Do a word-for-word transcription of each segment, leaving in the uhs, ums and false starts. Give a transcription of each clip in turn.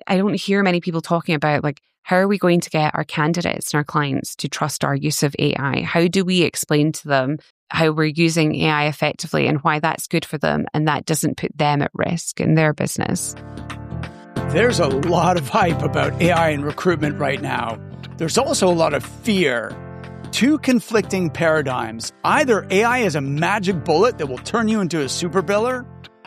I don't hear many people talking about like, how are we going to get our candidates and our clients to trust our use of A I? How do we explain to them how we're using A I effectively and why that's good for them and that doesn't put them at risk in their business? There's a lot of hype about A I in recruitment right now. There's also a lot of fear. Two conflicting paradigms. Either A I is a magic bullet that will turn you into a super biller,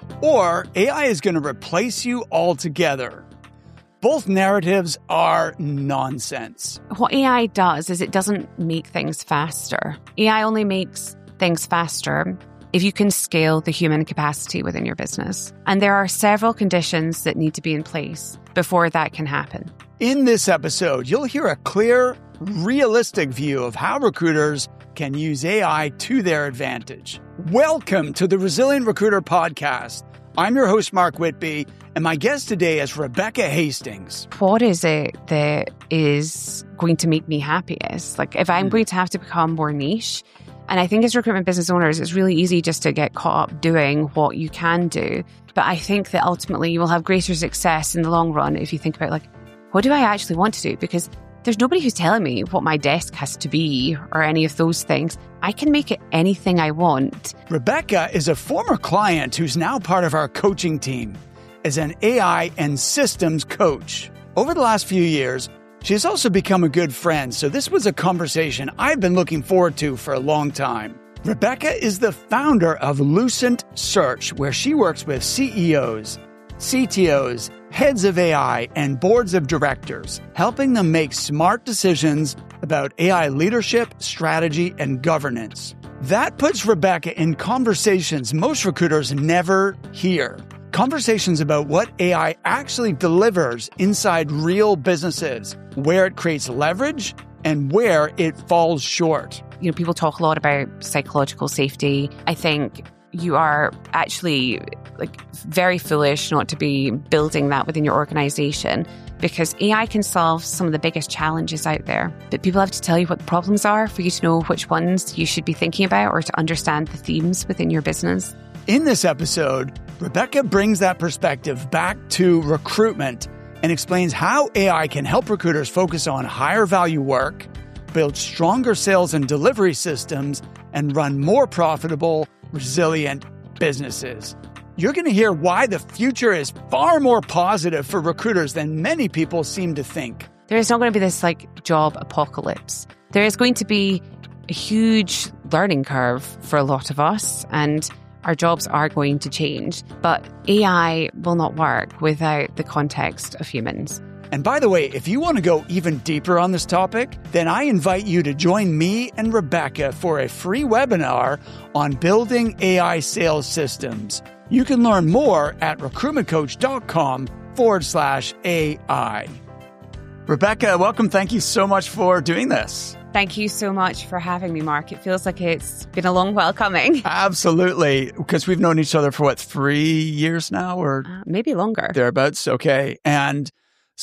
or A I is going to replace you altogether. Both narratives are nonsense. What A I does is it doesn't make things faster. A I only makes things faster if you can scale the human capacity within your business. And there are several conditions that need to be in place before that can happen. In this episode, you'll hear a clear, realistic view of how recruiters can use A I to their advantage. Welcome to the Resilient Recruiter Podcast. I'm your host, Mark Whitby, and my guest today is Rebecca Hastings. What is it that is going to make me happiest? Like, if I'm going to have to become more niche, and I think as recruitment business owners, it's really easy just to get caught up doing what you can do. But I think that ultimately you will have greater success in the long run if you think about, like, what do I actually want to do? Because there's nobody who's telling me what my desk has to be or any of those things. I can make it anything I want. Rebecca is a former client who's now part of our coaching team as an A I and systems coach. Over the last few years, she's also become a good friend, so this was a conversation I've been looking forward to for a long time. Rebecca is the founder of Lucent Search, where she works with C E Os, C T Os, heads of A I, and boards of directors, helping them make smart decisions about A I leadership, strategy, and governance. That puts Rebecca in conversations most recruiters never hear. Conversations about what A I actually delivers inside real businesses, where it creates leverage and where it falls short. You know, people talk a lot about psychological safety. I think you are actually like very foolish not to be building that within your organization, because A I can solve some of the biggest challenges out there. But people have to tell you what the problems are for you to know which ones you should be thinking about or to understand the themes within your business. In this episode, Rebecca brings that perspective back to recruitment and explains how A I can help recruiters focus on higher value work, build stronger sales and delivery systems, and run more profitable, resilient businesses. You're going to hear why the future is far more positive for recruiters than many people seem to think. There is not going to be this like job apocalypse. There is going to be a huge learning curve for a lot of us, and our jobs are going to change, but A I will not work without the context of humans. And by the way, if you want to go even deeper on this topic, then I invite you to join me and Rebecca for a free webinar on building A I sales systems. You can learn more at recruitmentcoach.com forward slash AI. Rebecca, welcome. Thank you so much for doing this. Thank you so much for having me, Mark. It feels like it's been a long while coming. Absolutely. Because we've known each other for what, three years now or uh, maybe longer. Thereabouts. Okay. And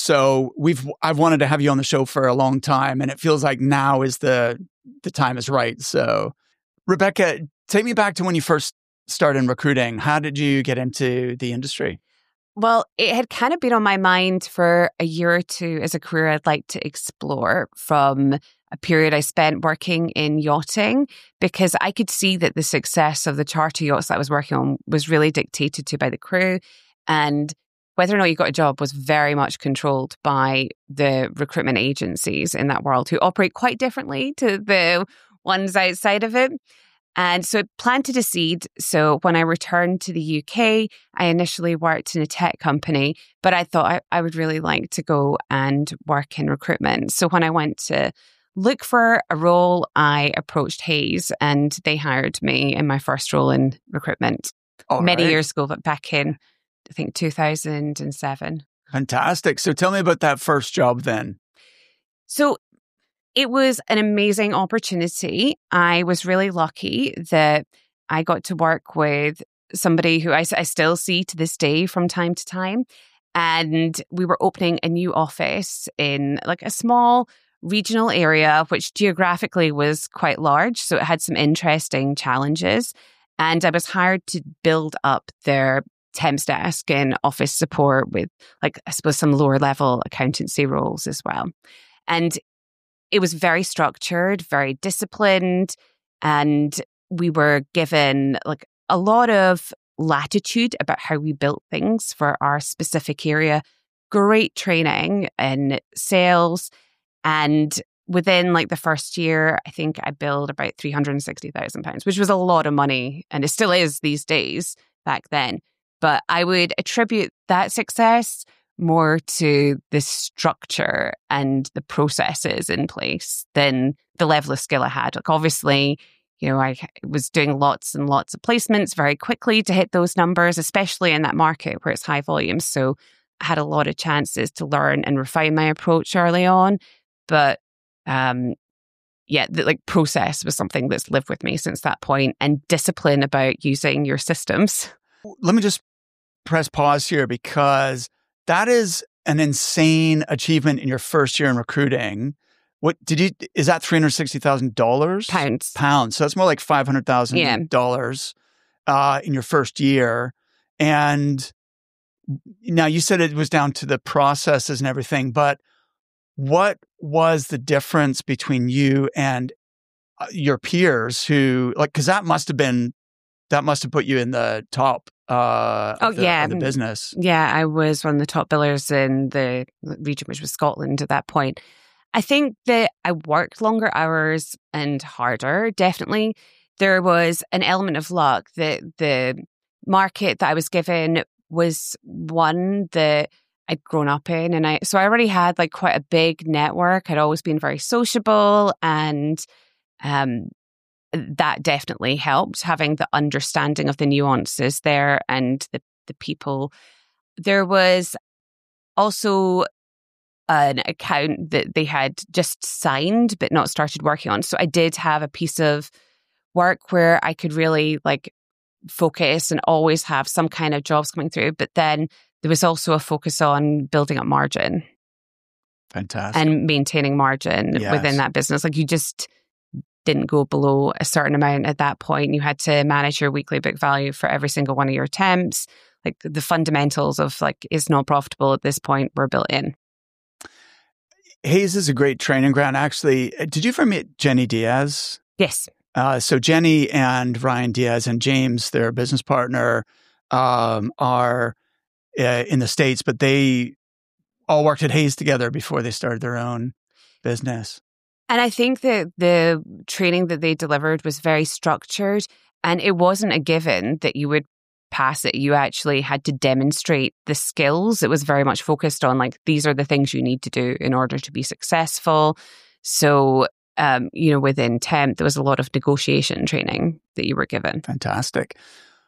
so we've I've wanted to have you on the show for a long time, and it feels like now is the the time is right. So Rebecca, take me back to when you first started in recruiting. How did you get into the industry? Well, it had kind of been on my mind for a year or two as a career I'd like to explore, from a period I spent working in yachting, because I could see that the success of the charter yachts that I was working on was really dictated to by the crew, and whether or not you got a job was very much controlled by the recruitment agencies in that world, who operate quite differently to the ones outside of it. And so it planted a seed. So when I returned to the U K, I initially worked in a tech company, but I thought I, I would really like to go and work in recruitment. So when I went to look for a role, I approached Hays, and they hired me in my first role in recruitment All many right. years ago, but back in, I think, two thousand seven. Fantastic. So tell me about that first job then. So it was an amazing opportunity. I was really lucky that I got to work with somebody who I, I still see to this day from time to time. And we were opening a new office in like a small regional area, which geographically was quite large. So it had some interesting challenges. And I was hired to build up their temps desk and office support with, like, I suppose some lower level accountancy roles as well. And it was very structured, very disciplined, and we were given like a lot of latitude about how we built things for our specific area. Great training in sales. And within like the first year, I think I billed about three hundred sixty thousand pounds, which was a lot of money. And it still is these days back then. But I would attribute that success more to the structure and the processes in place than the level of skill I had. Like, obviously, you know, I was doing lots and lots of placements very quickly to hit those numbers, especially in that market where it's high volume. So I had a lot of chances to learn and refine my approach early on. But um, yeah, the like process was something that's lived with me since that point, and discipline about using your systems. Let me just press pause here, because that is an insane achievement in your first year in recruiting. What did you, is that three hundred sixty thousand dollars? Pounds. Pounds. So that's more like five hundred thousand dollars yeah. uh, in your first year. And now you said it was down to the processes and everything, but what was the difference between you and uh, your peers who, like, because that must have been, that must have put you in the top uh, oh, of the, yeah. of the business. Yeah, I was one of the top billers in the region, which was Scotland at that point. I think that I worked longer hours and harder, definitely. There was an element of luck that the market that I was given was one that I'd grown up in. And I, so I already had like quite a big network. I'd always been very sociable, and um, that definitely helped, having the understanding of the nuances there and the, the people. There was also an account that they had just signed but not started working on. So I did have a piece of work where I could really like focus and always have some kind of jobs coming through. But then there was also a focus on building up margin. Fantastic. And maintaining margin yes. within that business. Like, you just didn't go below a certain amount at that point. You had to manage your weekly book value for every single one of your temps. Like, the fundamentals of like, it's not profitable at this point were built in. Hays is a great training ground. Actually, did you ever meet Jenny Diaz? Yes. Uh, so Jenny and Ryan Diaz and James, their business partner, um, are uh, in the States, but they all worked at Hays together before they started their own business. And I think that the training that they delivered was very structured, and it wasn't a given that you would pass it. You actually had to demonstrate the skills. It was very much focused on like, these are the things you need to do in order to be successful. So, um, you know, within temp, there was a lot of negotiation training that you were given. Fantastic.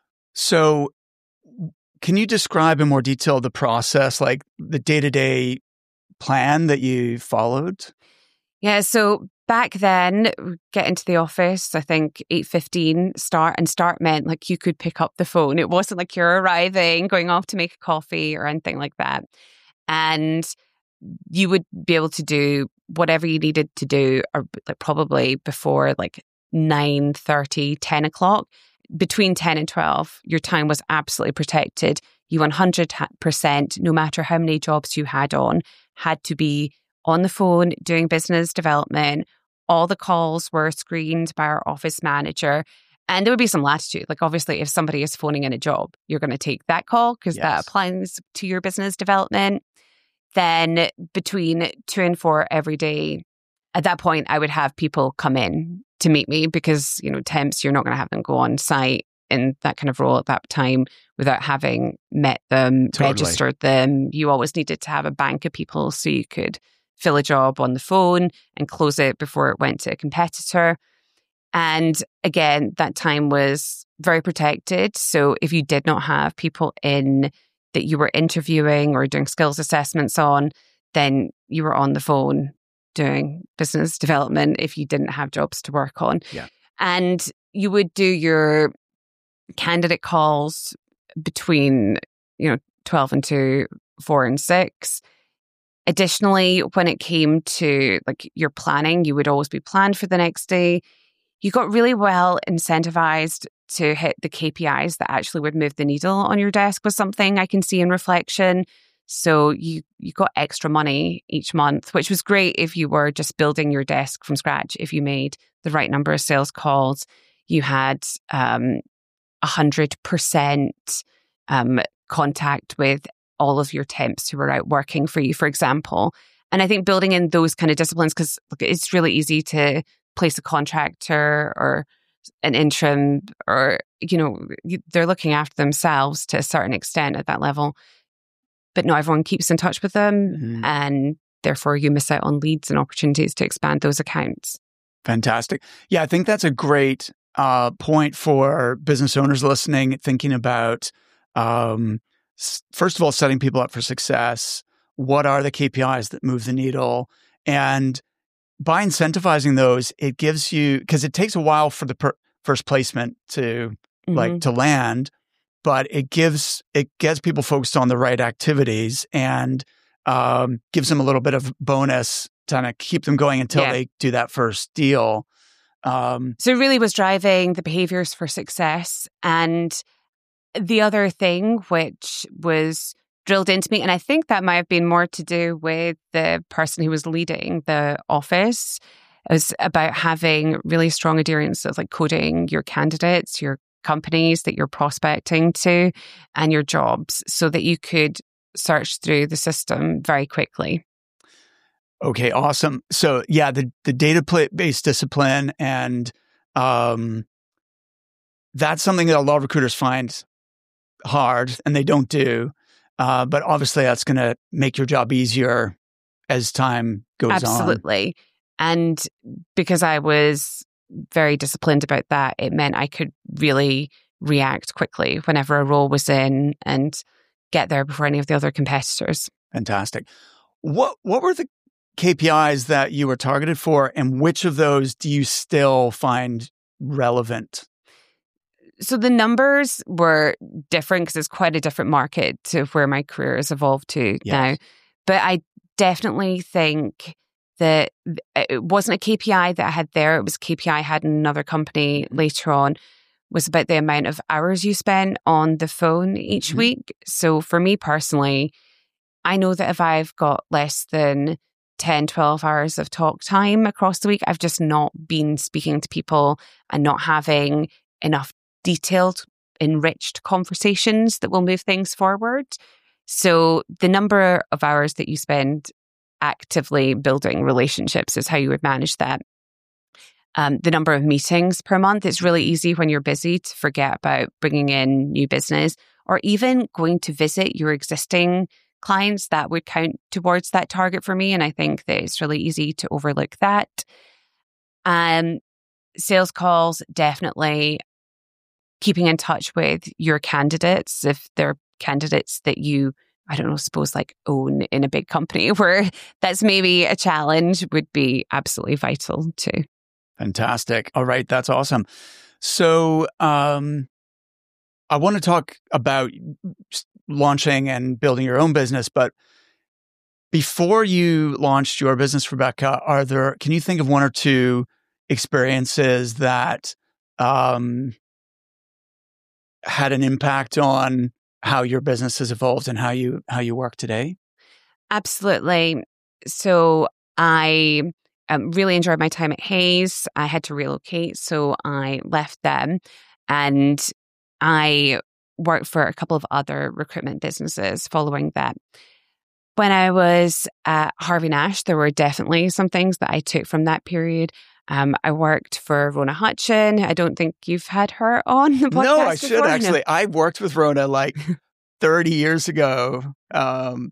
So can you describe in more detail the process, like the day-to-day plan that you followed? Yeah, so back then, get into the office, I think eight fifteen start, and start meant like you could pick up the phone. It wasn't like you're arriving, going off to make a coffee or anything like that. And you would be able to do whatever you needed to do, or like probably before like nine thirty, ten o'clock. Between ten and twelve, your time was absolutely protected. You one hundred percent, no matter how many jobs you had on, had to be on the phone doing business development. All the calls were screened by our office manager. And there would be some latitude. Like, obviously, if somebody is phoning in a job, you're going to take that call because yes. that applies to your business development. Then between two and four every day, at that point, I would have people come in to meet me because, you know, temps, you're not going to have them go on site in that kind of role at that time without having met them, totally. registered them. You always needed to have a bank of people so you could fill a job on the phone and close it before it went to a competitor. And again, that time was very protected. So if you did not have people in that you were interviewing or doing skills assessments on, then you were on the phone doing business development if you didn't have jobs to work on. Yeah. And you would do your candidate calls between, you know, twelve and two, four and six. Additionally, when it came to like your planning, you would always be planned for the next day. You got really well incentivized to hit the K P Is that actually would move the needle on your desk was something I can see in reflection. So you you got extra money each month, which was great if you were just building your desk from scratch. If you made the right number of sales calls, you had um, one hundred percent um, contact with all of your temps who were out working for you, for example. And I think building in those kind of disciplines, because it's really easy to place a contractor or an interim, or, you know, they're looking after themselves to a certain extent at that level. But not everyone keeps in touch with them, mm-hmm. and therefore you miss out on leads and opportunities to expand those accounts. Fantastic. Yeah, I think that's a great uh, point for business owners listening, thinking about, um, s- first of all, setting people up for success. What are the K P Is that move the needle? And by incentivizing those, it gives you, because it takes a while for the per- first placement to mm-hmm. like to land, but it gives it gets people focused on the right activities and um, gives them a little bit of bonus to kind of keep them going until yeah. they do that first deal. Um, so it really was driving the behaviors for success. And the other thing which was drilled into me, and I think that might have been more to do with the person who was leading the office, it was about having really strong adherence of like coding your candidates, your companies that you're prospecting to, and your jobs, so that you could search through the system very quickly. Okay, awesome. So yeah, the the data-based discipline, and um, that's something that a lot of recruiters find hard and they don't do. Uh, but obviously that's going to make your job easier as time goes Absolutely. on. Absolutely. And because I was very disciplined about that, it meant I could really react quickly whenever a role was in and get there before any of the other competitors. Fantastic. What what were the K P Is that you were targeted for, and which of those do you still find relevant? So the numbers were different because it's quite a different market to where my career has evolved to yes. now. But I definitely think that it wasn't a K P I that I had there. It was a K P I I had in another company later on, was about the amount of hours you spent on the phone each mm-hmm. week. So for me personally, I know that if I've got less than ten, twelve hours of talk time across the week, I've just not been speaking to people and not having enough detailed, enriched conversations that will move things forward. So the number of hours that you spend actively building relationships is how you would manage that. Um, the number of meetings per month, it's really easy when you're busy to forget about bringing in new business, or even going to visit your existing clients. That would count towards that target for me. And I think that it's really easy to overlook that. Um, sales calls, definitely. Keeping in touch with your candidates, if they're candidates that you, I don't know, suppose like own in a big company where that's maybe a challenge, would be absolutely vital too. Fantastic. All right. That's awesome. So um, I want to talk about launching and building your own business, but before you launched your business, Rebecca, are there, can you think of one or two experiences that um, had an impact on how your business has evolved and how you how you work today? Absolutely. So I um, really enjoyed my time at Hays. I had to relocate, so I left them, and I worked for a couple of other recruitment businesses following that. When I was at Harvey Nash, there were definitely some things that I took from that period. Um, I worked for Rona Hutchin. I don't think you've had her on the podcast No, I should before. actually. No. I worked with Rona like thirty years ago. Um,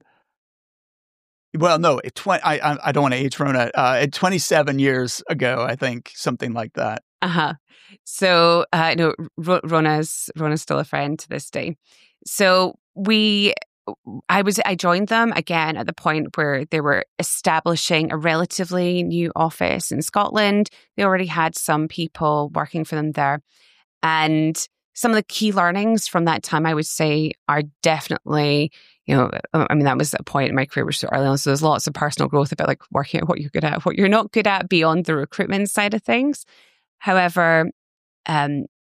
well, no, it twenty. I I don't want to age Rona. Uh, twenty-seven years ago, I think, something like that. Uh huh. So uh, no, R- Rona's Rona's still a friend to this day. So we. I was I joined them again at the point where they were establishing a relatively new office in Scotland. They already had some people working for them there. And some of the key learnings from that time, I would say, are definitely, you know, I mean, that was a point in my career was so early on. So there's lots of personal growth about like working out what you're good at, what you're not good at beyond the recruitment side of things. However, um,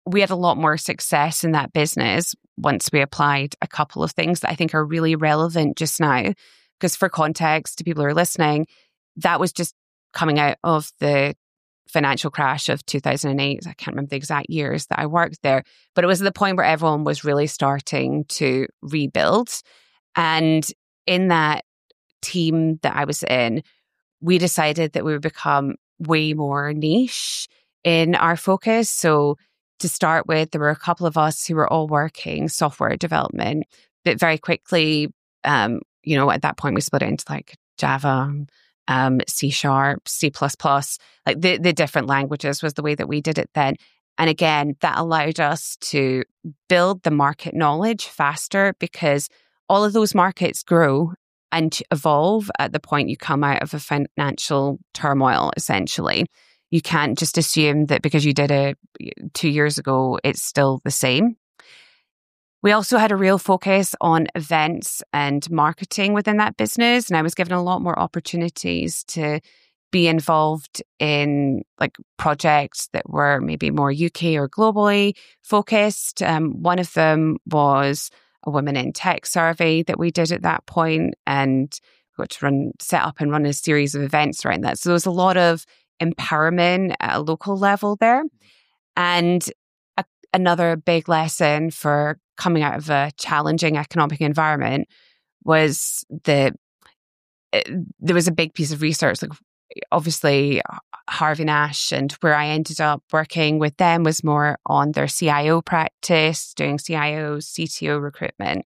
we had a lot more success in that business once we applied a couple of things that I think are really relevant just now. Because for context, to people who are listening, that was just coming out of the financial crash of two thousand eight. I can't remember the exact years that I worked there, but it was at the point where everyone was really starting to rebuild. And in that team that I was in, we decided that we would become way more niche in our focus. So to start with, there were a couple of us who were all working software development, but very quickly, um, you know, at that point we split it into like Java, um, C Sharp, C plus plus, like the, the different languages was the way that we did it then. And again, that allowed us to build the market knowledge faster because all of those markets grow and evolve at the point you come out of a financial turmoil, essentially. You can't just assume that because you did it two years ago, it's still the same. We also had a real focus on events and marketing within that business. And I was given a lot more opportunities to be involved in like projects that were maybe more U K or globally focused. Um, one of them was a Women in Tech survey that we did at that point, and we got to run, set up and run a series of events around that. So there was a lot of empowerment at a local level there. And a, another big lesson for coming out of a challenging economic environment was that there was a big piece of research. Like obviously, Harvey Nash and where I ended up working with them was more on their C I O practice, doing C I O, C T O recruitment.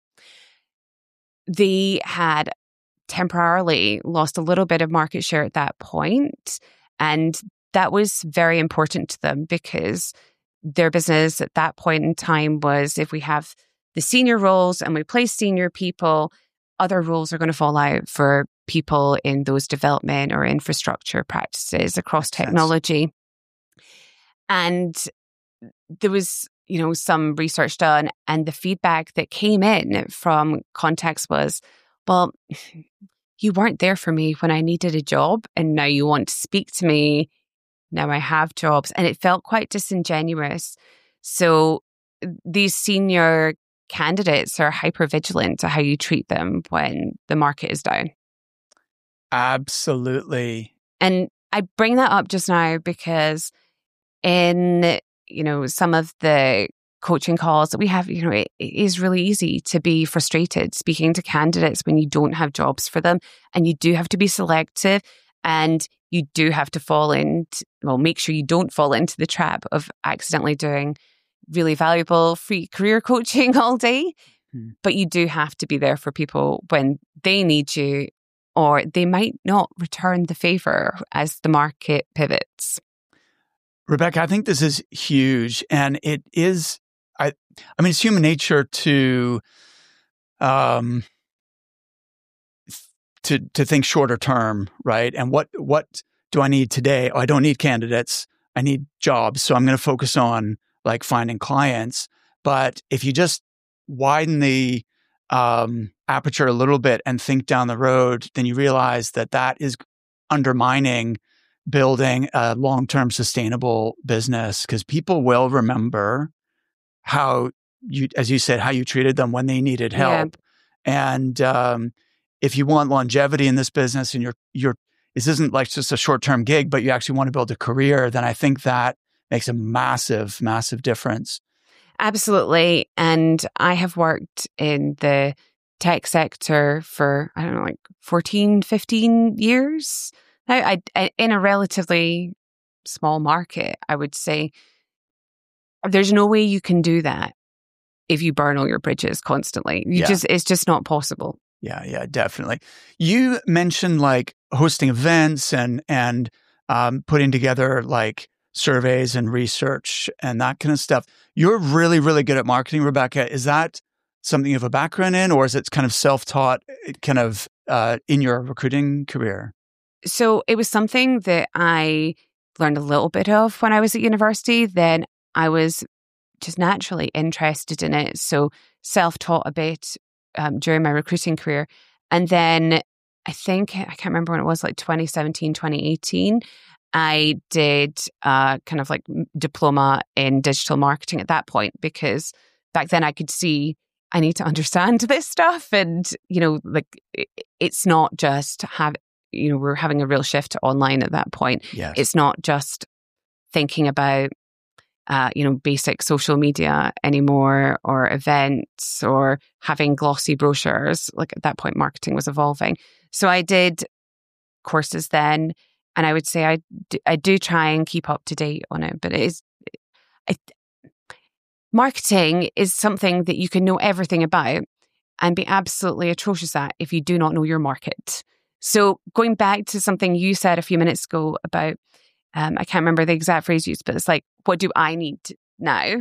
They had temporarily lost a little bit of market share at that point. And that was very important to them because their business at that point in time was if we have the senior roles and we place senior people, other roles are going to fall out for people in those development or infrastructure practices across technology. And there was, you know, some research done, and the feedback that came in from contacts was, well, you weren't there for me when I needed a job, and now you want to speak to me. Now I have jobs. And it felt quite disingenuous. So these senior candidates are hyper vigilant to how you treat them when the market is down. Absolutely. And I bring that up just now because in, you know, some of the coaching calls that we have, you know, it, it is really easy to be frustrated speaking to candidates when you don't have jobs for them, and you do have to be selective, and you do have to fall into, well, make sure you don't fall into the trap of accidentally doing really valuable free career coaching all day. Hmm. But you do have to be there for people when they need you, or they might not return the favor as the market pivots. Rebecca, I think this is huge, and it is, I I mean, it's human nature to um to to think shorter term, right? And what what do I need today? Oh, I don't need candidates. I need jobs. So I'm going to focus on like finding clients. But if you just widen the um, aperture a little bit and think down the road, then you realize that that is undermining building a long-term sustainable business, because people will remember how you, as you said, how you treated them when they needed help. Yeah. And um, if you want longevity in this business, and you're you're this isn't like just a short-term gig, but you actually want to build a career, then I think that makes a massive, massive difference. Absolutely. And I have worked in the tech sector for, I don't know, like fourteen, fifteen years. I, I, in a relatively small market, I would say there's no way you can do that if you burn all your bridges constantly. You yeah. just, it's just not possible. Yeah, yeah, definitely. You mentioned like hosting events and, and um, putting together like surveys and research and that kind of stuff. You're really, really good at marketing, Rebecca. Is that something you have a background in, or is it kind of self-taught kind of uh, in your recruiting career? So it was something that I learned a little bit of when I was at university. Then I was just naturally interested in it. So self-taught a bit um, during my recruiting career. And then I think, I can't remember when it was, like twenty seventeen, twenty eighteen, I did uh, kind of like diploma in digital marketing at that point, because back then I could see I need to understand this stuff. And, you know, like it's not just have, you know, we're having a real shift to online at that point. Yes. It's not just thinking about, uh, you know, basic social media anymore, or events, or having glossy brochures. Like at that point, marketing was evolving. So I did courses then. And I would say I do, I do try and keep up to date on it, but it is, I, marketing is something that you can know everything about and be absolutely atrocious at if you do not know your market. So going back to something you said a few minutes ago about, um, I can't remember the exact phrase used, but it's like, what do I need now?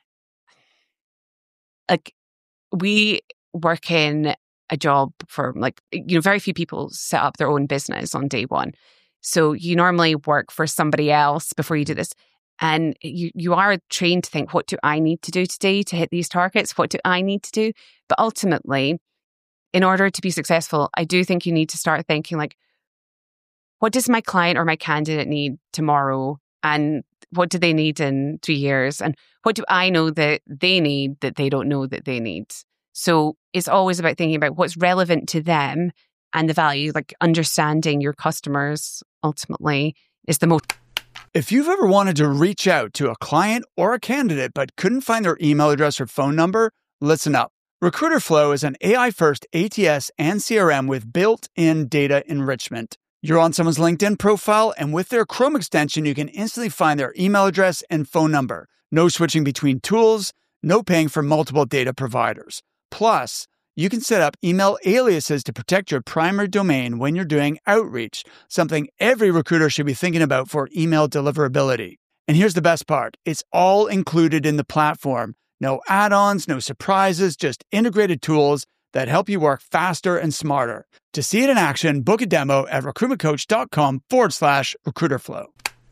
Like, we work in a job for like, you know, very few people set up their own business on day one. So you normally work for somebody else before you do this. And you, you are trained to think, what do I need to do today to hit these targets? What do I need to do? But ultimately, in order to be successful, I do think you need to start thinking like, what does my client or my candidate need tomorrow? And what do they need in three years? And what do I know that they need that they don't know that they need? So it's always about thinking about what's relevant to them and the value, like understanding your customers ultimately is the most. If you've ever wanted to reach out to a client or a candidate but couldn't find their email address or phone number, listen up. Recruiterflow is an A I-first A T S and C R M with built-in data enrichment. You're on someone's LinkedIn profile, and with their Chrome extension, you can instantly find their email address and phone number. No switching between tools, no paying for multiple data providers. Plus, you can set up email aliases to protect your primary domain when you're doing outreach, something every recruiter should be thinking about for email deliverability. And here's the best part. It's all included in the platform. No add-ons, no surprises, just integrated tools that help you work faster and smarter. To see it in action, book a demo at recruitmentcoach.com forward slash recruiterflow.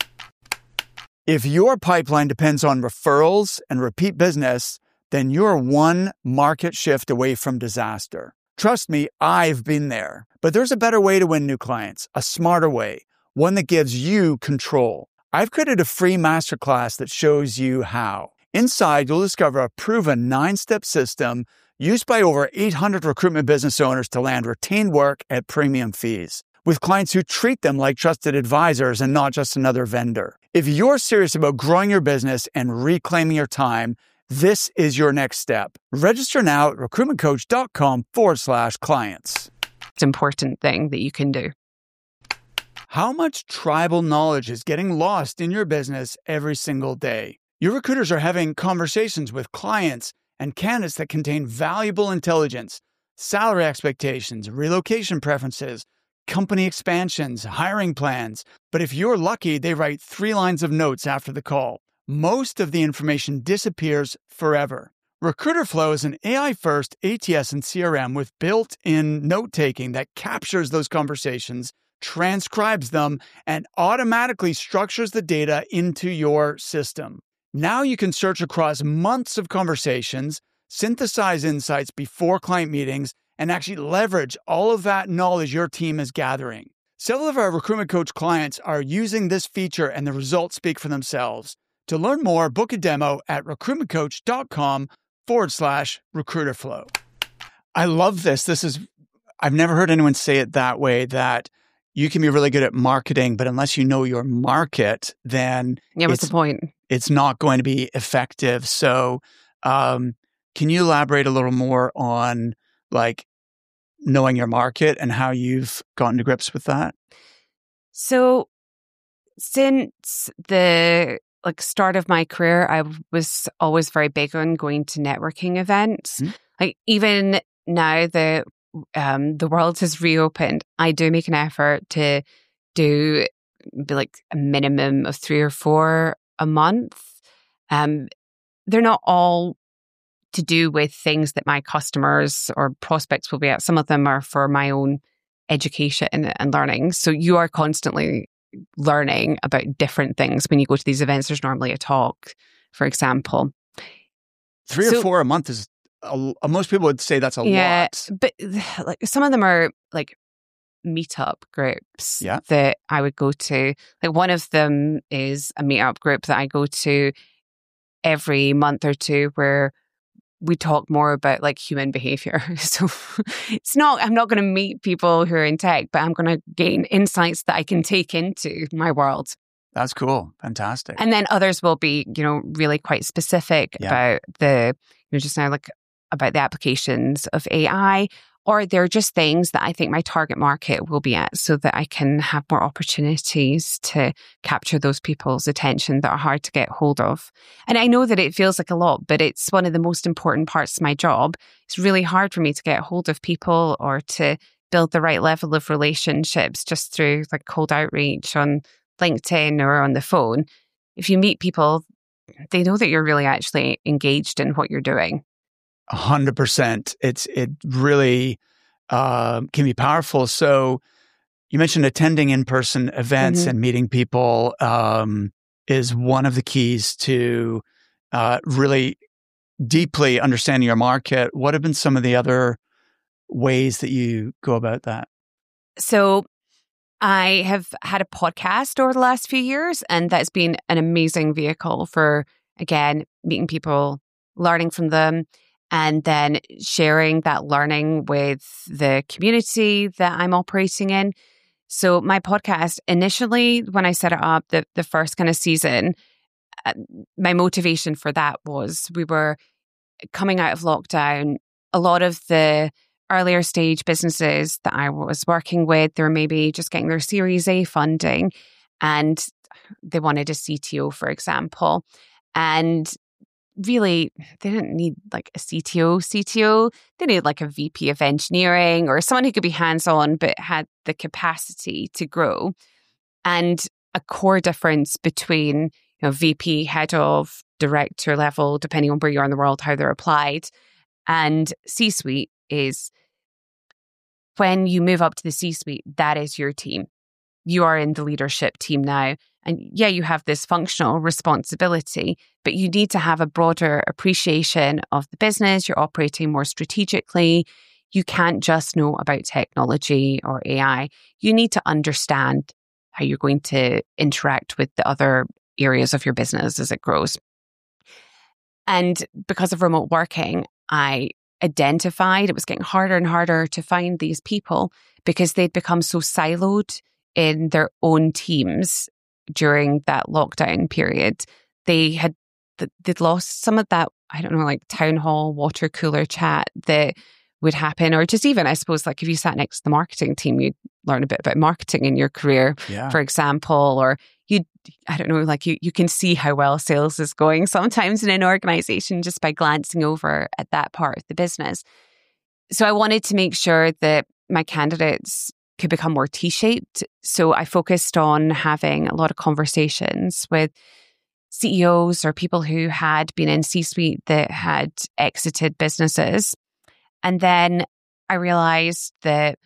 If your pipeline depends on referrals and repeat business, then you're one market shift away from disaster. Trust me, I've been there. But there's a better way to win new clients, a smarter way, one that gives you control. I've created a free masterclass that shows you how. Inside, you'll discover a proven nine-step system used by over eight hundred recruitment business owners to land retained work at premium fees, with clients who treat them like trusted advisors and not just another vendor. If you're serious about growing your business and reclaiming your time, this is your next step. Register now at recruitmentcoach.com forward slash clients. It's an important thing that you can do. How much tribal knowledge is getting lost in your business every single day? Your recruiters are having conversations with clients and candidates that contain valuable intelligence, salary expectations, relocation preferences, company expansions, hiring plans. But if you're lucky, they write three lines of notes after the call. Most of the information disappears forever. Recruiterflow is an A I-first A T S and C R M with built-in note-taking that captures those conversations, transcribes them, and automatically structures the data into your system. Now you can search across months of conversations, synthesize insights before client meetings, and actually leverage all of that knowledge your team is gathering. Several of our Recruitment Coach clients are using this feature, and the results speak for themselves. To learn more, book a demo at recruitmentcoach.com forward slash recruiterflow. I love this. This is, I've never heard anyone say it that way, that you can be really good at marketing, but unless you know your market, then yeah, what's the point? It's not going to be effective. So um, can you elaborate a little more on like knowing your market and how you've gotten to grips with that? So since the like start of my career, I was always very big on going to networking events. Mm-hmm. Like even now the um, the world has reopened, I do make an effort to do be like a minimum of three or four a month. Um, they're not all to do with things that my customers or prospects will be at. Some of them are for my own education and learning. So you are constantly learning about different things when you go to these events. There's normally a talk, for example. Three so, or four a month is, a, most people would say that's a yeah, lot. But like some of them are like meetup groups Yeah. that I would go to. Like one of them is a meetup group that I go to every month or two where we talk more about like human behavior. So it's not, I'm not going to meet people who are in tech, but I'm going to gain insights that I can take into my world. That's cool. Fantastic. And then others will be, you know, really quite specific Yeah. about the, you know, just now like about the applications of A I, or they're just things that I think my target market will be at so that I can have more opportunities to capture those people's attention that are hard to get hold of. And I know that it feels like a lot, but it's one of the most important parts of my job. It's really hard for me to get hold of people or to build the right level of relationships just through like cold outreach on LinkedIn or on the phone. If you meet people, they know that you're really actually engaged in what you're doing. A hundred percent. It's it really uh, can be powerful. So you mentioned attending in-person events Mm-hmm. and meeting people um, is one of the keys to uh, really deeply understanding your market. What have been some of the other ways that you go about that? So I have had a podcast over the last few years, and that's been an amazing vehicle for, again, meeting people, learning from them, and then sharing that learning with the community that I'm operating in. So my podcast, initially, when I set it up, the, the first kind of season, uh, my motivation for that was we were coming out of lockdown. A lot of the earlier stage businesses that I was working with, they were maybe just getting their Series A funding and they wanted a C T O, for example. And really, they didn't need like a C T O, C T O. They needed like a V P of engineering or someone who could be hands-on but had the capacity to grow. And a core difference between, you know, V P, head of, director level, depending on where you are in the world, how they're applied, and C-suite is when you move up to the C-suite, that is your team. You are in the leadership team now. And yeah, you have this functional responsibility, but you need to have a broader appreciation of the business. You're operating more strategically. You can't just know about technology or A I. You need to understand how you're going to interact with the other areas of your business as it grows. And because of remote working, I identified it was getting harder and harder to find these people because they'd become so siloed in their own teams during that lockdown period. They had they'd lost some of that, I don't know, like town hall, water cooler chat that would happen, or just even, I suppose, like if you sat next to the marketing team, you'd learn a bit about marketing in your career, Yeah. for example, or you, I don't know, like you, you can see how well sales is going sometimes in an organization just by glancing over at that part of the business. So I wanted to make sure that my candidates could become more T-shaped. So I focused on having a lot of conversations with C E Os or people who had been in C-suite that had exited businesses. And then I realized that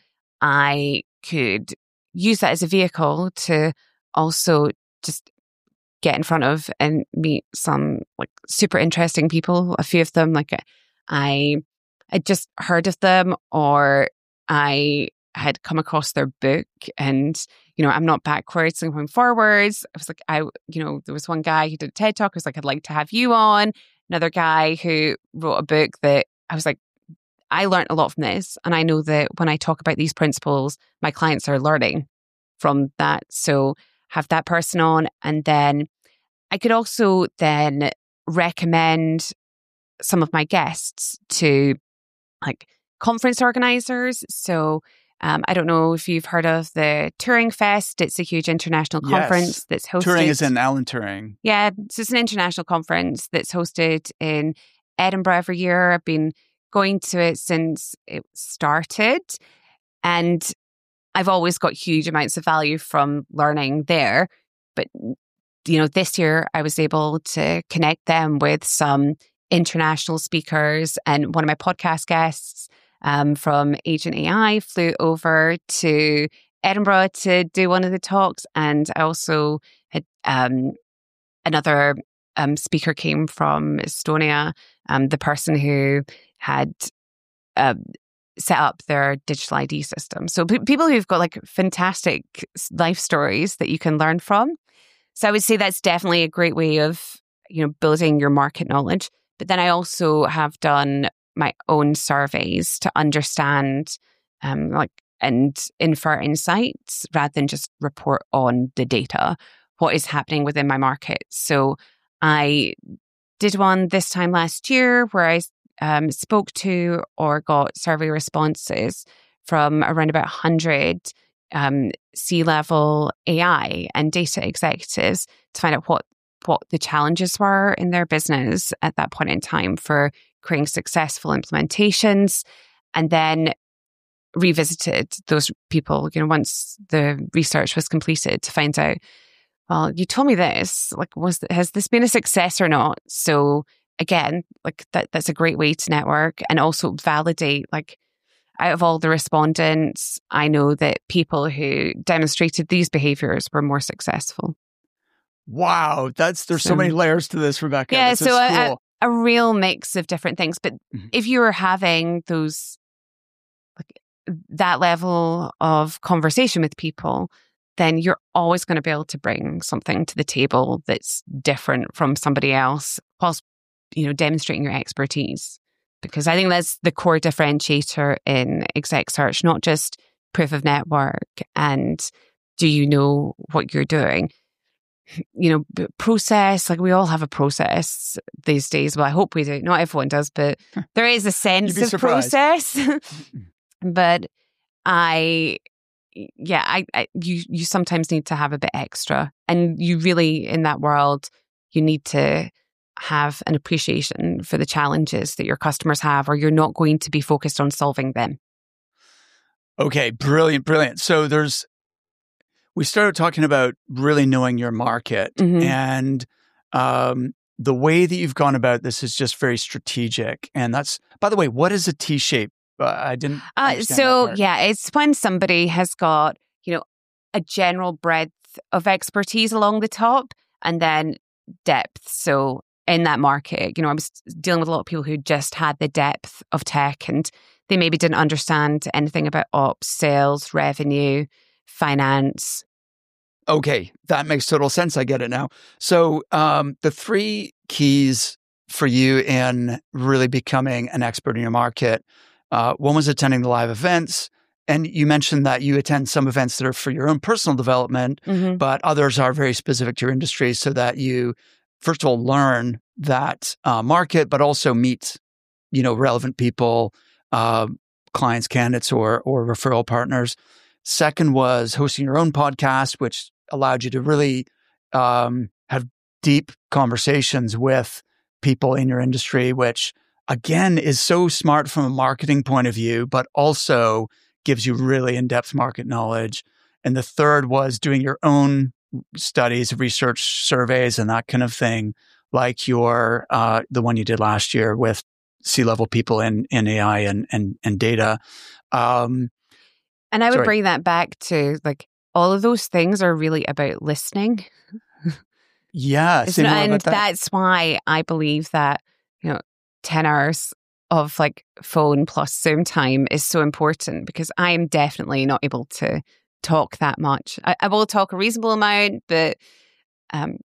I could use that as a vehicle to also just get in front of and meet some like super interesting people. A few of them, like I, I just heard of them, or I had come across their book, and you know, I'm not backwards, I'm going forwards. I was like, I, you know, there was one guy who did a TED Talk. I was like, I'd like to have you on. Another guy who wrote a book that I was like, I learned a lot from this. And I know that when I talk about these principles, my clients are learning from that. So have that person on. And then I could also then recommend some of my guests to like conference organizers. So um, I don't know if you've heard of the Turing Fest. It's a huge international conference Yes. that's hosted. Turing is in Alan Turing. Yeah. So it's an international conference that's hosted in Edinburgh every year. I've been going to it since it started. And I've always got huge amounts of value from learning there. But, you know, this year I was able to connect them with some international speakers. And one of my podcast guests um, from Agent A I flew over to Edinburgh to do one of the talks. And I also had um, another um, speaker came from Estonia, um, the person who had uh, set up their digital I D system. So p- people who've got like fantastic life stories that you can learn from. So I would say that's definitely a great way of, you know, building your market knowledge. But then I also have done my own surveys to understand, um, like, and infer insights rather than just report on the data, what is happening within my market. So I did one this time last year where I um, spoke to or got survey responses from around about one hundred um, C-level A I and data executives to find out what, what the challenges were in their business at that point in time for creating successful implementations, and then revisited those people, you know, once the research was completed to find out, well, you told me this, like, was has this been a success or not? So again, like that that's a great way to network and also validate, like, out of all the respondents, I know that people who demonstrated these behaviors were more successful. Wow, that's there's so, so many layers to this, Rebecca. Yeah, this so a, cool. a, a real mix of different things. But mm-hmm. if you were having those, like, that level of conversation with people, then you're always going to be able to bring something to the table that's different from somebody else, whilst, you know, demonstrating your expertise. Because I think that's the core differentiator in exec search, not just proof of network and do you know what you're doing. You know, process, like we all have a process these days. Well, I hope we do. Not everyone does, but there is a sense of surprised. process. But I, yeah, I, I, you, you sometimes need to have a bit extra. And you really, in that world, you need to have an appreciation for the challenges that your customers have, or you're not going to be focused on solving them. Okay, brilliant, brilliant. So there's, we started talking about really knowing your market, mm-hmm. and um, the way that you've gone about this is just very strategic. And that's, by the way, what is a T-shape? Uh, I didn't. Uh, so yeah, it's when somebody has got, you know, a general breadth of expertise along the top, and then depth. So in that market, you know, I was dealing with a lot of people who just had the depth of tech and they maybe didn't understand anything about ops, sales, revenue, finance. Okay, that makes total sense. I get it now. So um, the three keys for you in really becoming an expert in your market, uh, one was attending the live events. And you mentioned that you attend some events that are for your own personal development, mm-hmm. but others are very specific to your industry so that you, first of all, learn that uh, market, but also meet, you know, relevant people, uh, clients, candidates, or or referral partners. Second was hosting your own podcast, which allowed you to really um, have deep conversations with people in your industry, which again is so smart from a marketing point of view, but also gives you really in-depth market knowledge. And the third was doing your own studies, research surveys, and that kind of thing, like your uh, the one you did last year with C-level people in, in A I and and, and data. Um, and I would sorry. bring that back to, like, all of those things are really about listening. Yeah, say more and about that. That's why I believe that, you know, ten hours of like phone plus Zoom time is so important, because I am definitely not able to talk that much. I, I will talk a reasonable amount, but um,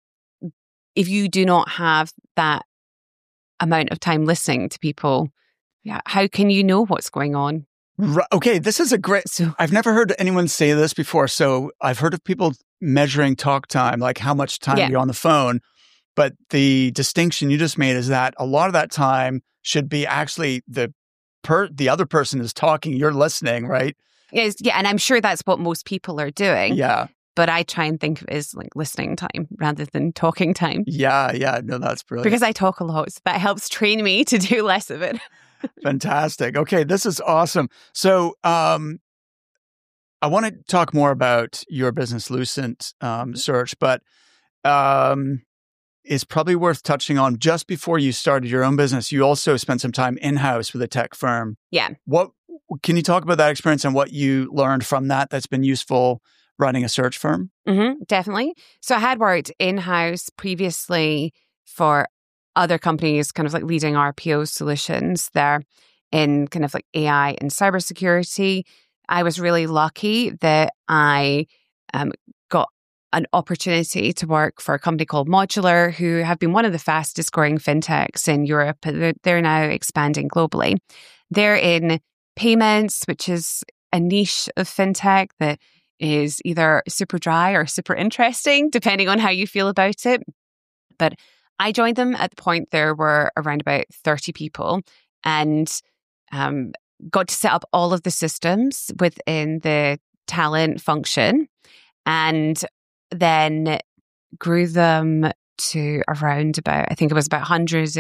if you do not have that amount of time listening to people, yeah, how can you know what's going on? Right. Okay, this is a great, so, I've never heard anyone say this before. So I've heard of people measuring talk time, like how much time yeah. you're on the phone. But the distinction you just made is that a lot of that time should be actually the per the other person is talking, you're listening, right? Yes, yeah, and I'm sure that's what most people are doing. Yeah. But I try and think of it as like listening time rather than talking time. Yeah, yeah, no, that's brilliant. Because I talk a lot, so that helps train me to do less of it. Fantastic. Okay, this is awesome. So um, I want to talk more about your business, Lucent um, Search, but um, it's probably worth touching on, just before you started your own business, you also spent some time in-house with a tech firm. Yeah. What can you talk about that experience and what you learned from that that's been useful running a search firm? Mm-hmm, definitely. So I had worked in-house previously for other companies, kind of like leading R P O solutions there. in kind of like A I and cybersecurity. I was really lucky that I um, got an opportunity to work for a company called Modular, who have been one of the fastest growing fintechs in Europe. They're now expanding globally. They're in payments, which is a niche of fintech that is either super dry or super interesting, depending on how you feel about it. But I joined them at the point there were around about thirty people, and um, got to set up all of the systems within the talent function, and then grew them to around about, I think it was about one hundred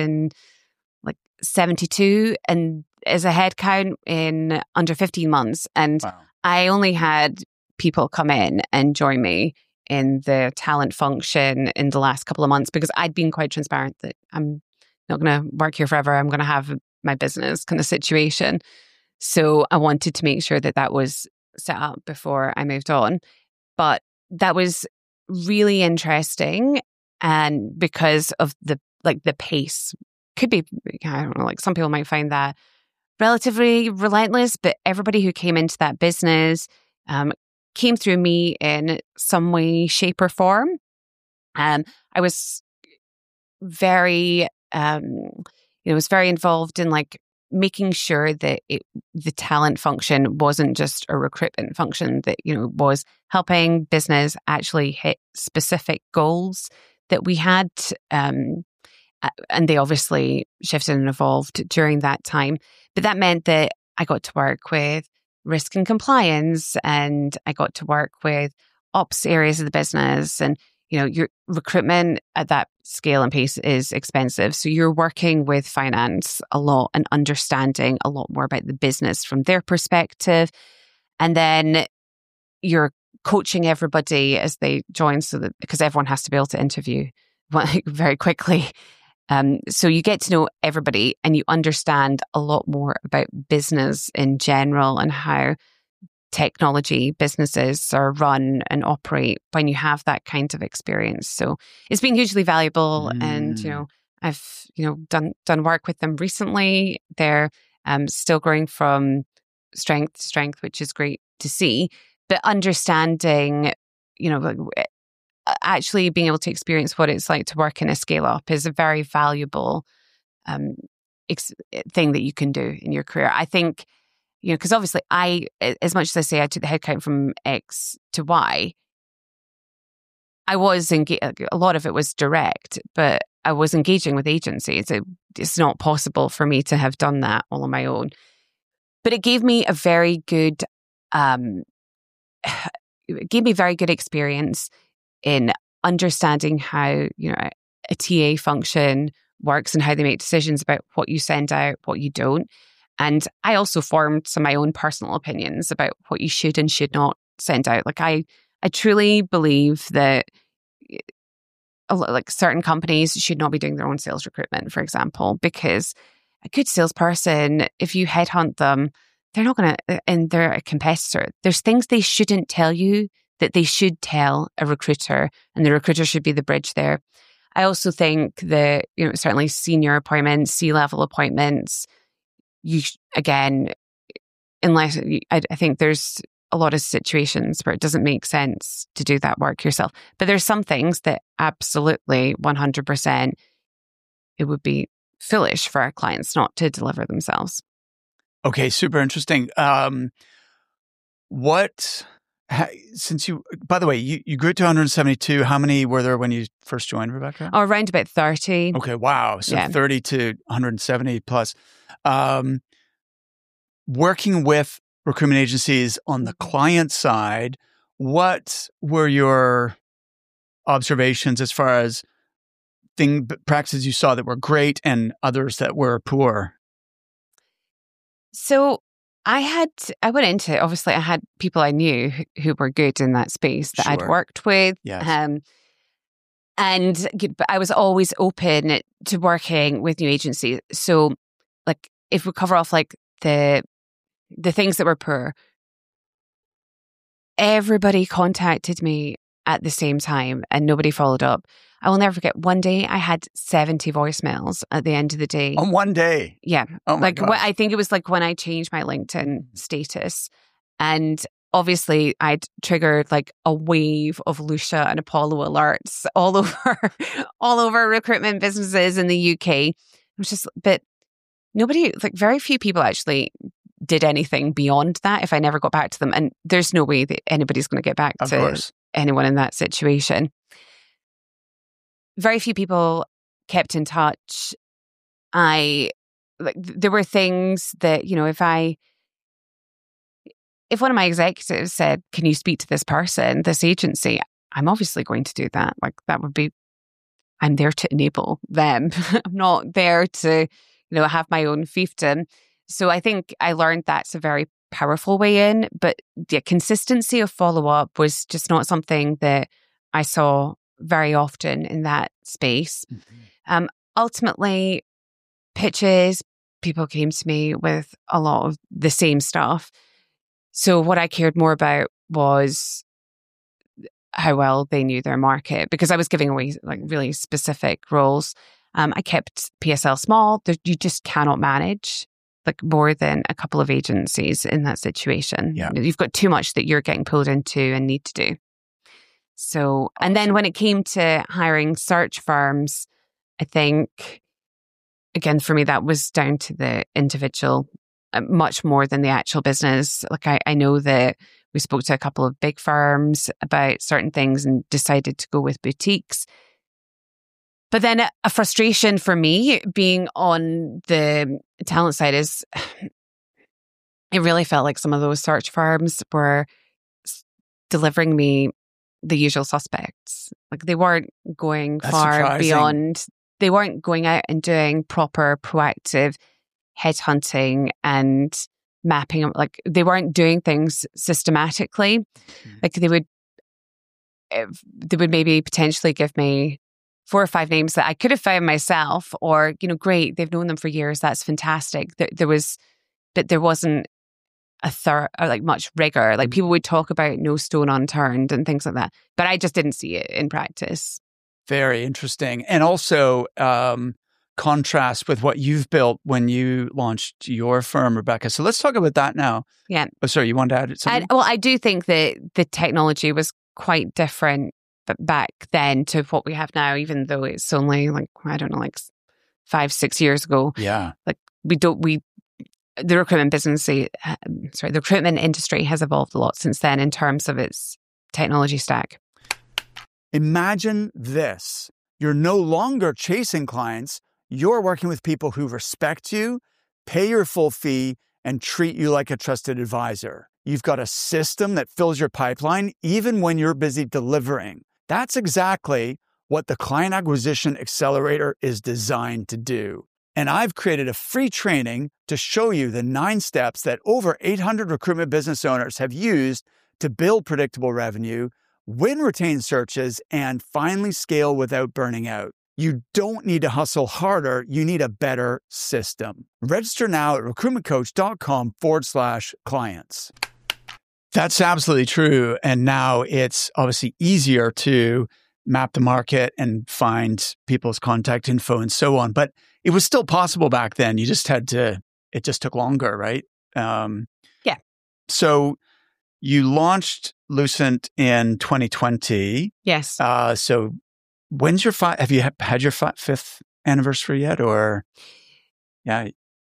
seventy-two and as a headcount in under fifteen months. And Wow. I only had people come in and join me in the talent function in the last couple of months because I'd been quite transparent that I'm not going to work here forever. I'm going to have my business kind of situation. So I wanted to make sure that that was set up before I moved on. But that was really interesting. And because of the, like the pace could be, I don't know, like some people might find that relatively relentless, but everybody who came into that business um, came through me in some way, shape or form. Um, I was very, um, you know, was very involved in like making sure that it, the talent function wasn't just a recruitment function, that, you know, was helping business actually hit specific goals that we had. Um, and they obviously shifted and evolved during that time. But that meant that I got to work with risk and compliance, and I got to work with ops areas of the business. And, you know, your recruitment at that scale and pace is expensive. So you're working with finance a lot and understanding a lot more about the business from their perspective. And then you're coaching everybody as they join, so that because everyone has to be able to interview very quickly. Um, so you get to know everybody and you understand a lot more about business in general and how technology businesses are run and operate when you have that kind of experience. So it's been hugely valuable. Mm. And, you know, I've, you know, done, done work with them recently. They're um, still growing from strength to strength, which is great to see. But understanding, you know, actually being able to experience what it's like to work in a scale up is a very valuable um, ex- thing that you can do in your career. I think, you know, because obviously I, as much as I say I took the headcount from X to Y, I was, enga- a lot of it was direct, but I was engaging with agencies. It, it's not possible for me to have done that all on my own. But it gave me a very good, um, it gave me very good experience in understanding how, you know, a T A function works and how they make decisions about what you send out, what you don't. And I also formed some of my own personal opinions about what you should and should not send out. Like I, I truly believe that a lot, like certain companies should not be doing their own sales recruitment, for example, because a good salesperson, if you headhunt them, they're not going to, and they're a competitor. There's things they shouldn't tell you that they should tell a recruiter, and the recruiter should be the bridge there. I also think that, you know, certainly senior appointments, C-level appointments, you again, unless I, I think there's a lot of situations where it doesn't make sense to do that work yourself. But there's some things that absolutely one hundred percent it would be foolish for our clients not to deliver themselves. Okay, super interesting. Um, what... Since you, by the way, you, you grew to one hundred seventy-two. How many were there when you first joined, Rebecca? Oh, around about thirty. Okay, wow. So yeah. thirty to one hundred seventy plus. Um, working with recruitment agencies on the client side, what were your observations as far as thing practices you saw that were great and others that were poor? So I had, I went into it, obviously I had people I knew who, who were good in that space that sure. I'd worked with. Yes. Um, and but I was always open to working with new agencies. So like if we cover off like the, the things that were poor, everybody contacted me at the same time and nobody followed up. I will never forget. One day I had seventy voicemails at the end of the day. On one day? Yeah. Oh my like gosh. wh- I think it was like when I changed my LinkedIn status, and obviously I'd triggered like a wave of Lucia and Apollo alerts all over, all over recruitment businesses in the U K. It was just, but nobody, like very few people actually did anything beyond that if I never got back to them. And there's no way that anybody's going to get back Of to course. anyone in that situation. Very few people kept in touch. I, like, there were things that, you know, if I, if one of my executives said, can you speak to this person, this agency, I'm obviously going to do that. Like that would be, I'm there to enable them. I'm not there to, you know, have my own fiefdom. So I think I learned that's a very powerful way in, but the consistency of follow-up was just not something that I saw very often in that space. Mm-hmm. Um, ultimately, pitches, people came to me with a lot of the same stuff. So what I cared more about was how well they knew their market, because I was giving away like really specific roles. Um, I kept P S L small. There, you just cannot manage like more than a couple of agencies in that situation. Yeah. You've got too much that you're getting pulled into and need to do. So, and then when it came to hiring search firms, I think, again, for me, that was down to the individual uh, much more than the actual business. Like I, I know that we spoke to a couple of big firms about certain things and decided to go with boutiques. But then a, a frustration for me being on the talent side is it really felt like some of those search firms were delivering me the usual suspects. Like they weren't going That's far surprising. beyond, they weren't going out and doing proper proactive headhunting and mapping. Like they weren't doing things systematically. Mm-hmm. Like they would, they would maybe potentially give me four or five names that I could have found myself, or, you know, great, they've known them for years. That's fantastic. There, there was, but there wasn't a thorough, or like much rigor. Like people would talk about no stone unturned and things like that, but I just didn't see it in practice. Very interesting. And also um, contrast with what you've built when you launched your firm, Rebecca. So let's talk about that now. Yeah. Oh, sorry, you wanted to add something? I, well, I do think that the technology was quite different back then to what we have now, even though it's only like, I don't know, like five, six years ago. Yeah. Like we don't, we, the recruitment business, uh, sorry, the recruitment industry has evolved a lot since then in terms of its technology stack. Imagine this. You're no longer chasing clients. You're working with people who respect you, pay your full fee, and treat you like a trusted advisor. You've got a system that fills your pipeline even when you're busy delivering. That's exactly what the Client Acquisition Accelerator is designed to do. And I've created a free training to show you the nine steps that over eight hundred recruitment business owners have used to build predictable revenue, win retained searches, and finally scale without burning out. You don't need to hustle harder. You need a better system. Register now at recruitmentcoach.com forward slash clients. That's absolutely true. And now it's obviously easier to map the market and find people's contact info and so on. But it was still possible back then. You just had to, it just took longer, right? Um, yeah. So you launched Lucent in twenty twenty. Yes. Uh, so when's your, fi- have you had your fi- fifth anniversary yet or? Yeah.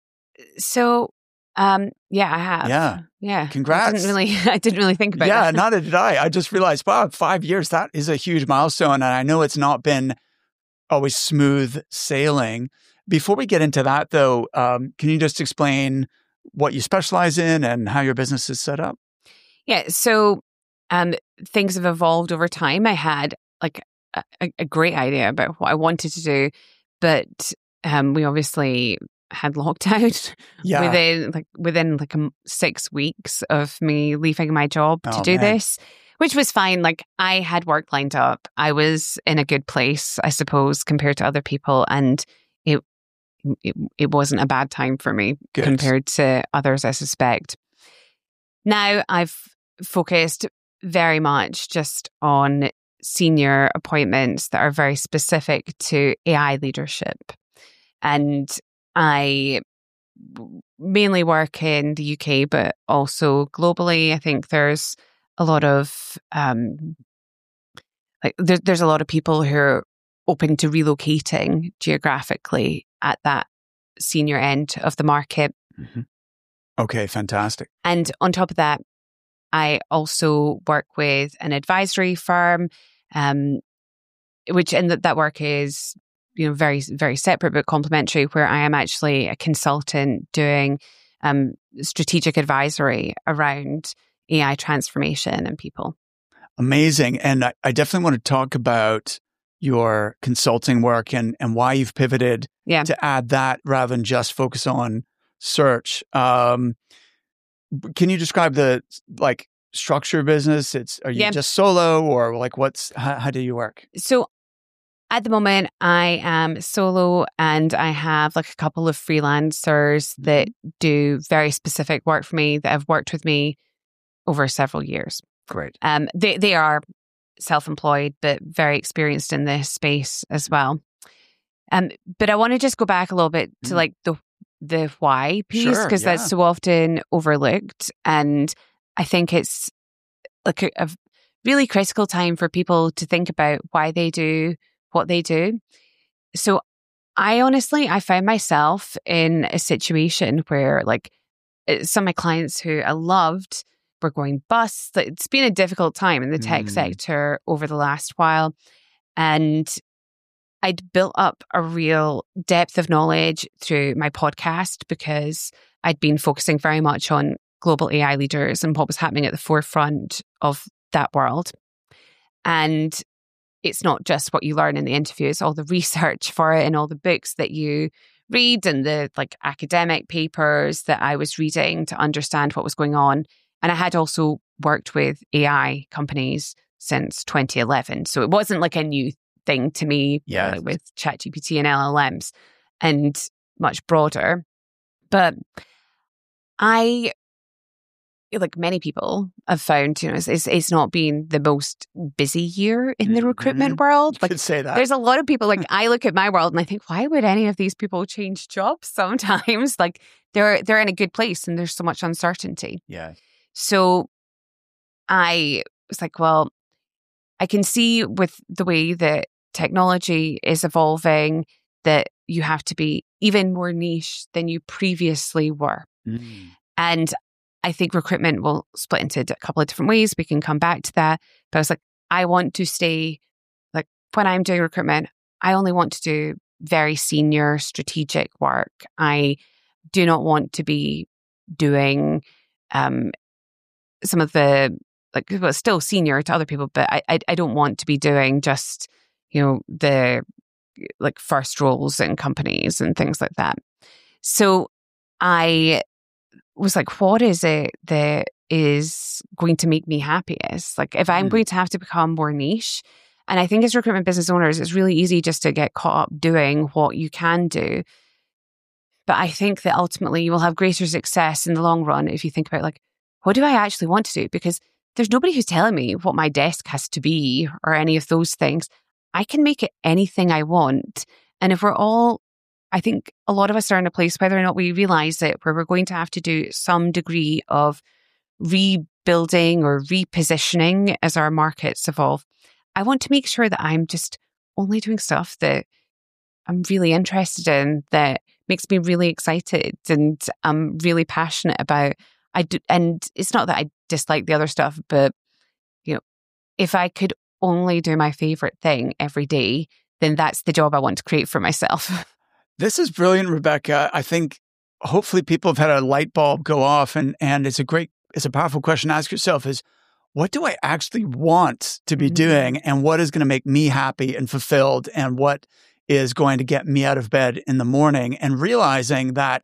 So, um, yeah, I have. Yeah. Yeah. Congrats. I didn't really, I didn't really think about yeah, that. Yeah, neither did I. I just realized, wow, five years, that is a huge milestone. And I know it's not been always smooth sailing. Before we get into that though, um, can you just explain what you specialize in and how your business is set up? Yeah. So, um, things have evolved over time. I had like a, a great idea about what I wanted to do, but, um, we obviously had lockdown yeah. within like within like um, six weeks of me leaving my job oh, to do man. this, which was fine. Like I had work lined up. I was in a good place, I suppose, compared to other people, and it it, it wasn't a bad time for me good. compared to others, I suspect. Now I've focused very much just on senior appointments that are very specific to A I leadership. And I mainly work in the U K, but also globally. I think there's a lot of um, like there, there's a lot of people who are open to relocating geographically at that senior end of the market. Mm-hmm. Okay, fantastic. And on top of that, I also work with an advisory firm, um, which and that that work is, you know, very, very separate but complementary, where I am actually a consultant doing um, strategic advisory around A I transformation and people. Amazing. And I, I definitely want to talk about your consulting work and, and why you've pivoted yeah. to add that rather than just focus on search. Um, can you describe the like structure of business? It's are you yeah. just solo or like what's how, how do you work? So at the moment, I am solo and I have like a couple of freelancers that do very specific work for me that have worked with me over several years. Great. Um, they they are self-employed, but very experienced in this space as well. Um, but I want to just go back a little bit to like the the why piece, because sure, yeah. that's so often overlooked, and I think it's like a, a really critical time for people to think about why they do what they do. So I honestly, I found myself in a situation where like some of my clients who I loved were going bust. It's been a difficult time in the tech Mm. sector over the last while. And I'd built up a real depth of knowledge through my podcast because I'd been focusing very much on global A I leaders and what was happening at the forefront of that world. And it's not just what you learn in the interviews, all the research for it and all the books that you read and the like academic papers that I was reading to understand what was going on. And I had also worked with A I companies since twenty eleven. So it wasn't like a new thing to me yeah. uh, with ChatGPT and L L Ms and much broader. But I, like many people, have found, you know, it's, it's, it's not been the most busy year in the recruitment mm-hmm. world. Like, you could say that. There's a lot of people, like I look at my world and I think, why would any of these people change jobs sometimes? Like they're they're in a good place and there's so much uncertainty. Yeah. So I was like, well, I can see with the way that technology is evolving that you have to be even more niche than you previously were. Mm. And I think recruitment will split into a couple of different ways. We can come back to that. But I was like, I want to stay, like when I'm doing recruitment, I only want to do very senior strategic work. I do not want to be doing um, some of the, like, well, it's still senior to other people, but I, I I don't want to be doing just, you know, the like first roles in companies and things like that. So I was like, what is it that is going to make me happiest? Like if I'm mm. going to have to become more niche, and I think as recruitment business owners, it's really easy just to get caught up doing what you can do. But I think that ultimately you will have greater success in the long run if you think about like, what do I actually want to do? Because there's nobody who's telling me what my desk has to be or any of those things. I can make it anything I want. And if we're all, I think a lot of us are in a place, whether or not we realize it, where we're going to have to do some degree of rebuilding or repositioning as our markets evolve. I want to make sure that I'm just only doing stuff that I'm really interested in, that makes me really excited and I'm really passionate about. I do, and it's not that I dislike the other stuff, but you know, if I could only do my favorite thing every day, then that's the job I want to create for myself. This is brilliant, Rebecca. I think hopefully people have had a light bulb go off, and and it's a great, it's a powerful question to ask yourself: is what do I actually want to be mm-hmm. doing, and what is going to make me happy and fulfilled, and what is going to get me out of bed in the morning, and realizing that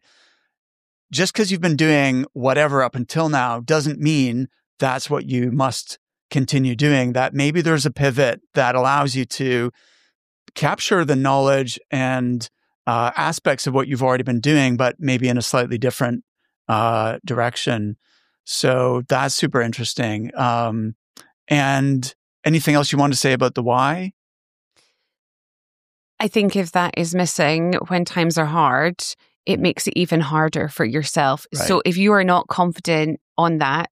just because you've been doing whatever up until now doesn't mean that's what you must continue doing. That maybe there's a pivot that allows you to capture the knowledge and uh, aspects of what you've already been doing, but maybe in a slightly different uh, direction. So that's super interesting. Um, and anything else you want to say about the why? I think if that is missing when times are hard, it makes it even harder for yourself. Right. So if you are not confident on that,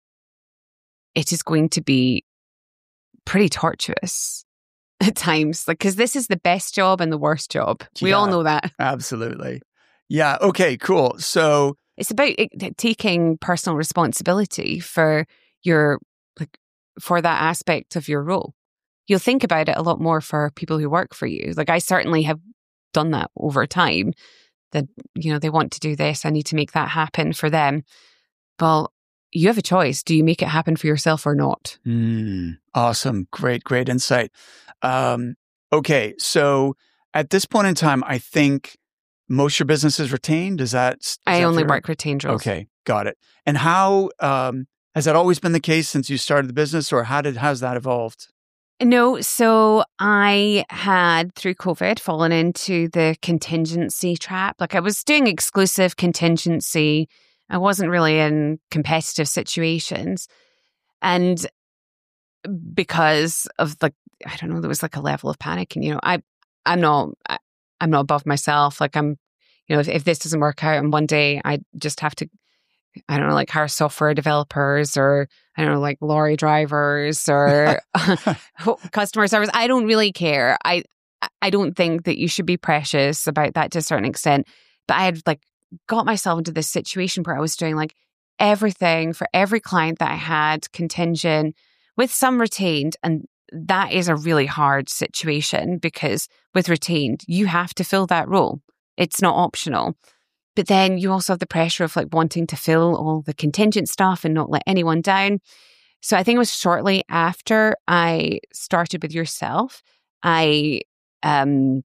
it is going to be pretty tortuous at times. Like, because this is the best job and the worst job. We Yeah, all know that. Absolutely. Yeah. Okay, cool. So It's about it, taking personal responsibility for your, like, for that aspect of your role. You'll think about it a lot more for people who work for you. Like, I certainly have done that over time, that, you know, they want to do this. I need to make that happen for them. Well, you have a choice. Do you make it happen for yourself or not? Mm, awesome. Great, great insight. Um, okay. So at this point in time, I think most of your business is retained. Is that? Is I that only fair? work retained roles. Okay. Got it. And how, um, has that always been the case since you started the business, or how did, how's that evolved? No, so I had, through COVID, fallen into the contingency trap. Like, I was doing exclusive contingency. I wasn't really in competitive situations. And because of, like, I don't know, there was like a level of panic. And, you know, I, I'm not, I, I'm not above myself. Like, I'm, you know, if, if this doesn't work out and one day I just have to, I don't know, like hire software developers, or I don't know, like lorry drivers or customer service. I don't really care. I I don't think that you should be precious about that to a certain extent. But I had like got myself into this situation where I was doing like everything for every client that I had, contingent with some retained. And that is a really hard situation, because with retained, you have to fill that role. It's not optional. But then you also have the pressure of like wanting to fill all the contingent stuff and not let anyone down. So I think it was shortly after I started with yourself, I um,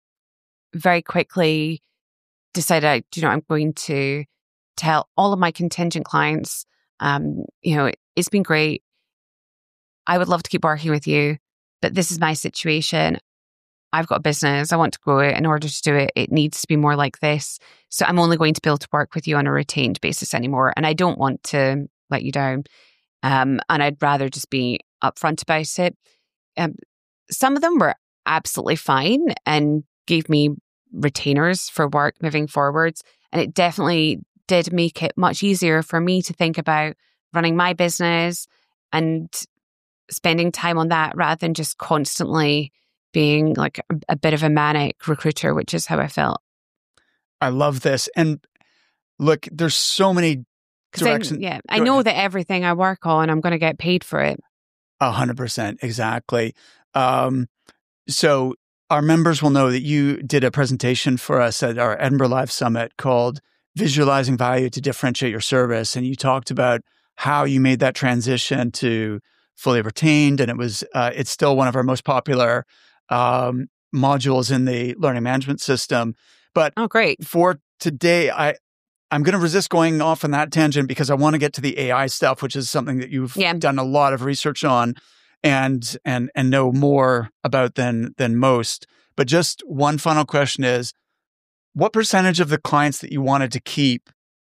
very quickly decided, you know, I'm going to tell all of my contingent clients, um, you know, it's been great. I would love to keep working with you, but this is my situation. I've got a business. I want to grow it. In order to do it, it needs to be more like this. So I'm only going to be able to work with you on a retained basis anymore. And I don't want to let you down. Um, and I'd rather just be upfront about it. Um, some of them were absolutely fine and gave me retainers for work moving forwards. And it definitely did make it much easier for me to think about running my business and spending time on that, rather than just constantly being like a, a bit of a manic recruiter, which is how I felt. I love this. And look, there's so many directions. I, yeah, I know ahead. that everything I work on, I'm going to get paid for it. A hundred percent. Exactly. Um, so our members will know that you did a presentation for us at our Edinburgh Live Summit called Visualizing Value to Differentiate Your Service. And you talked about how you made that transition to fully retained. And it was, uh, it's still one of our most popular um, modules in the learning management system. But oh, great. For today, I, I'm going to resist going off on that tangent, because I want to get to the A I stuff, which is something that you've yeah. done a lot of research on and and and know more about than than most. But just one final question is, what percentage of the clients that you wanted to keep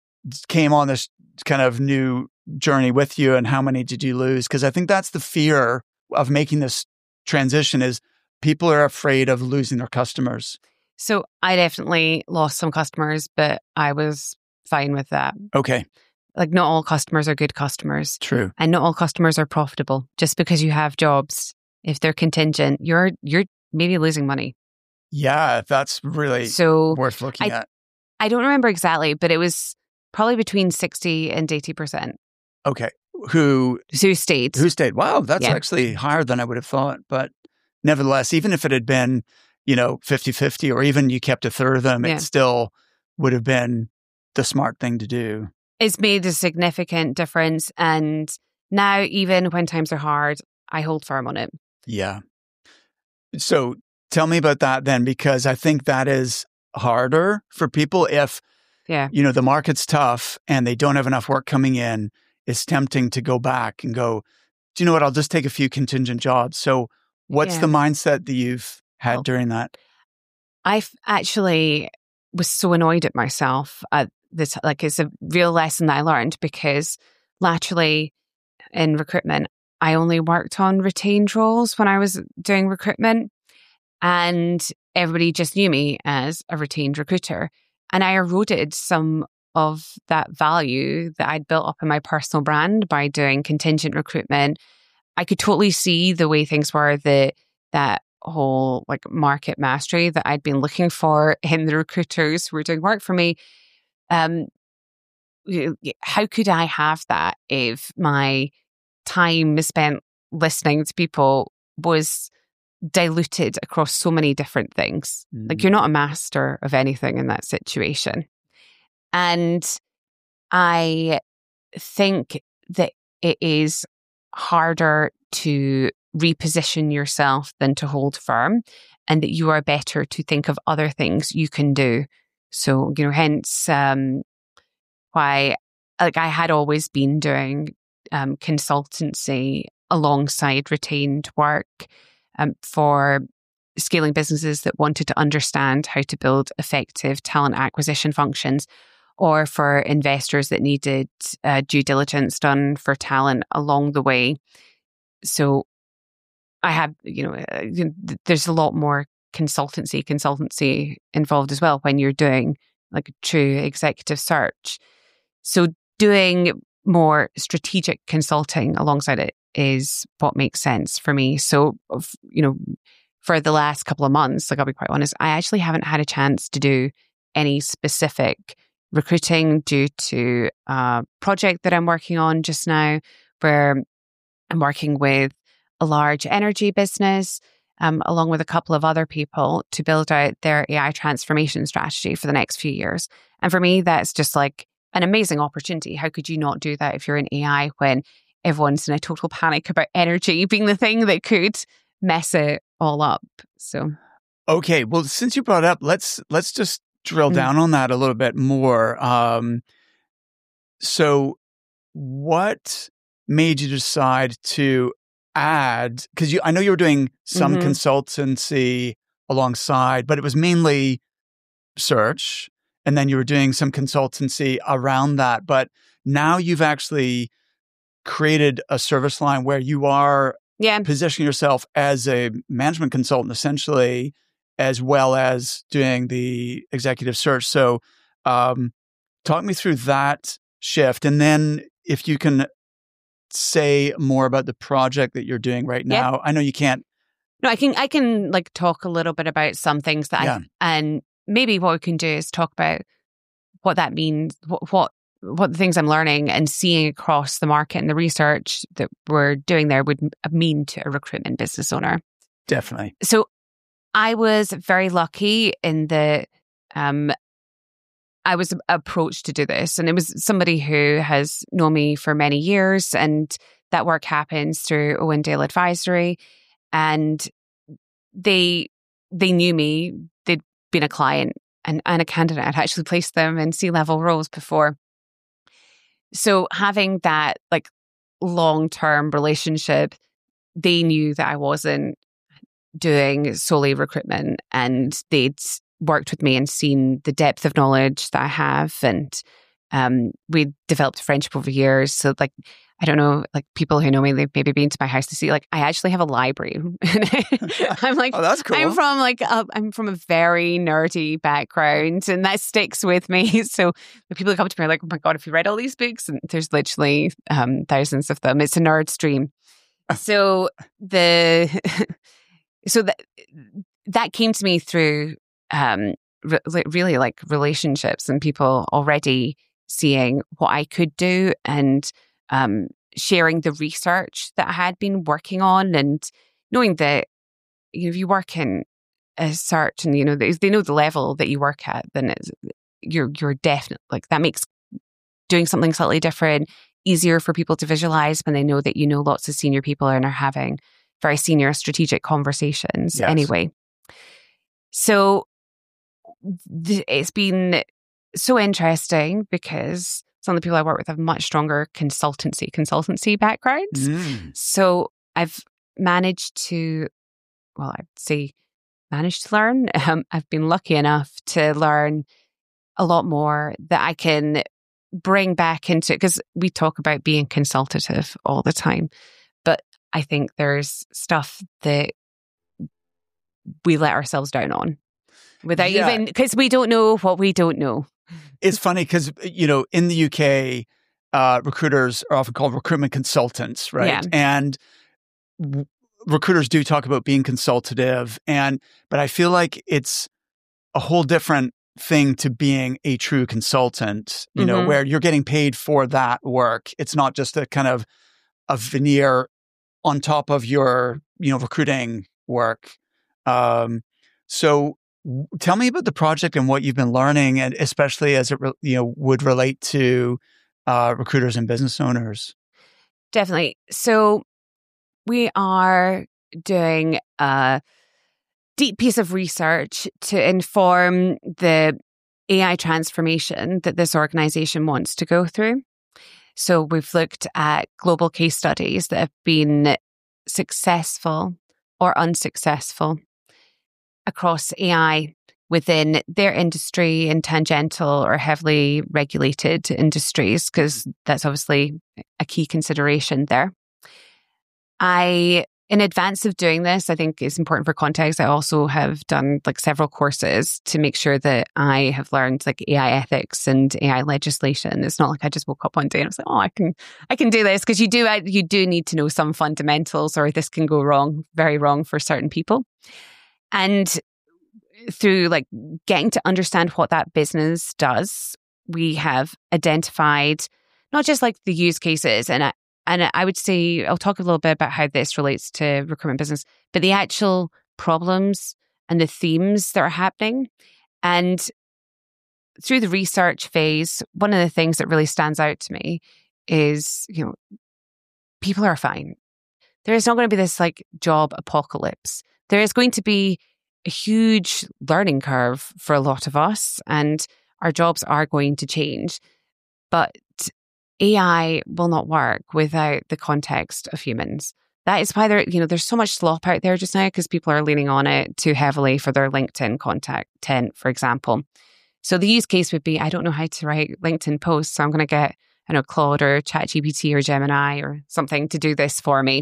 came on this kind of new journey with you, and how many did you lose? Because I think that's the fear of making this transition, is people are afraid of losing their customers. So I definitely lost some customers, but I was fine with that. Okay. Like, not all customers are good customers. True. And not all customers are profitable. Just because you have jobs, if they're contingent, you're you're maybe losing money. Yeah, that's really so worth looking I, at. I don't remember exactly, but it was probably between sixty and eighty percent. Okay. Who who stayed. Who stayed. Wow, that's yeah. actually higher than I would have thought. But nevertheless, even if it had been, you know, fifty-fifty, or even you kept a third of them, yeah. it still would have been the smart thing to do. It's made a significant difference. And now, even when times are hard, I hold firm on it. Yeah. So tell me about that then, because I think that is harder for people if, yeah. you know, the market's tough and they don't have enough work coming in. It's tempting to go back and go, do you know what? I'll just take a few contingent jobs. So what's yeah. the mindset that you've had well, during that? I actually was so annoyed at myself at this. Like, it's a real lesson that I learned, because laterally in recruitment, I only worked on retained roles when I was doing recruitment, and everybody just knew me as a retained recruiter. And I eroded some of that value that I'd built up in my personal brand by doing contingent recruitment. I could totally see the way things were, the that whole like market mastery that I'd been looking for in the recruiters who were doing work for me. Um, how could I have that if my time spent listening to people was diluted across so many different things? Mm. Like, you're not a master of anything in that situation. And I think that it is harder to reposition yourself than to hold firm, and that you are better to think of other things you can do. So, you know, hence um, why, like, I had always been doing um, consultancy alongside retained work um, for scaling businesses that wanted to understand how to build effective talent acquisition functions, or for investors that needed uh, due diligence done for talent along the way. So I have, you know, uh, there's a lot more consultancy, consultancy involved as well when you're doing like a true executive search. So doing more strategic consulting alongside it is what makes sense for me. So, you know, for the last couple of months, like, I'll be quite honest, I actually haven't had a chance to do any specific recruiting due to a project that I'm working on just now, where I'm working with a large energy business, um, along with a couple of other people, to build out their A I transformation strategy for the next few years. And for me, that's just like an amazing opportunity. How could you not do that if you're in A I when everyone's in a total panic about energy being the thing that could mess it all up? So, okay, well, since you brought it up, let's let's just drill mm. down on that a little bit more. Um, so, what made you decide to add? Because you, I know you were doing some mm-hmm. consultancy alongside, but it was mainly search, and then you were doing some consultancy around that. But now you've actually created a service line where you are yeah. positioning yourself as a management consultant, essentially, as well as doing the executive search. So um, talk me through that shift. And then if you can say more about the project that you're doing right now. Yeah. I know you can't. No, I can, I can like talk a little bit about some things that yeah. I, and maybe what we can do is talk about what that means, what, what, what the things I'm learning and seeing across the market and the research that we're doing there would mean to a recruitment business owner. Definitely. So I was very lucky in the, um, I was approached to do this, and it was somebody who has known me for many years, and that work happens through Owen Dale Advisory, and they they knew me. They'd been a client and, and a candidate. I'd actually placed them in C-level roles before. So having that like long-term relationship, they knew that I wasn't doing solely recruitment, and they'd worked with me and seen the depth of knowledge that I have. And um, we developed a friendship over years. So like, I don't know, like people who know me, they've maybe been to my house to see, like, I actually have a library. I'm like, oh, that's cool. I'm from like, a, I'm from a very nerdy background, and that sticks with me. So when people come to me, are like, oh my God, have you read all these books? And there's literally um, thousands of them. It's a nerd stream. So the, so that, that came to me through um, re- really like relationships and people already seeing what I could do, and um, sharing the research that I had been working on, and knowing that, you know, if you work in a search and, you know, they, they know the level that you work at, then it's, you're, you're definitely like, that makes doing something slightly different easier for people to visualize when they know that, you know, lots of senior people and are having very senior strategic conversations yes. anyway. So th- it's been so interesting because some of the people I work with have much stronger consultancy, consultancy backgrounds. Mm. So I've managed to, well, I'd say managed to learn. Um, I've been lucky enough to learn a lot more that I can bring back into, because we talk about being consultative all the time, but I think there's stuff that we let ourselves down on without Yeah. even, because we don't know what we don't know. It's funny because, you know, in the U K, uh, recruiters are often called recruitment consultants, right? Yeah. And w- recruiters do talk about being consultative, and but I feel like it's a whole different thing to being a true consultant, you know, Mhm. where you're getting paid for that work. It's not just a kind of a veneer on top of your, you know, recruiting work. Um, so w- tell me about the project and what you've been learning, and especially as it, re- you know, would relate to uh, recruiters and business owners. Definitely. So we are doing a deep piece of research to inform the A I transformation that this organization wants to go through. So we've looked at global case studies that have been successful or unsuccessful across A I within their industry and tangential or heavily regulated industries, because that's obviously a key consideration there. I, in advance of doing this, I think it's important for context, I also have done like several courses to make sure that I have learned like A I ethics and A I legislation. It's not like I just woke up one day and I was like, oh, I can, I can do this, because you do, you do need to know some fundamentals, or this can go wrong, very wrong for certain people. And through like getting to understand what that business does, we have identified not just like the use cases, and I, and I would say I'll talk a little bit about how this relates to recruitment business, but the actual problems and the themes that are happening. And through the research phase, one of the things that really stands out to me is, you know, people are fine. There is not going to be this like job apocalypse. There is going to be a huge learning curve for a lot of us, and our jobs are going to change. But A I will not work without the context of humans. That is why there, you know, there's so much slop out there just now, because people are leaning on it too heavily for their LinkedIn content, for example. So the use case would be, I don't know how to write LinkedIn posts, so I'm going to get, I know, Claude or ChatGPT or Gemini or something to do this for me.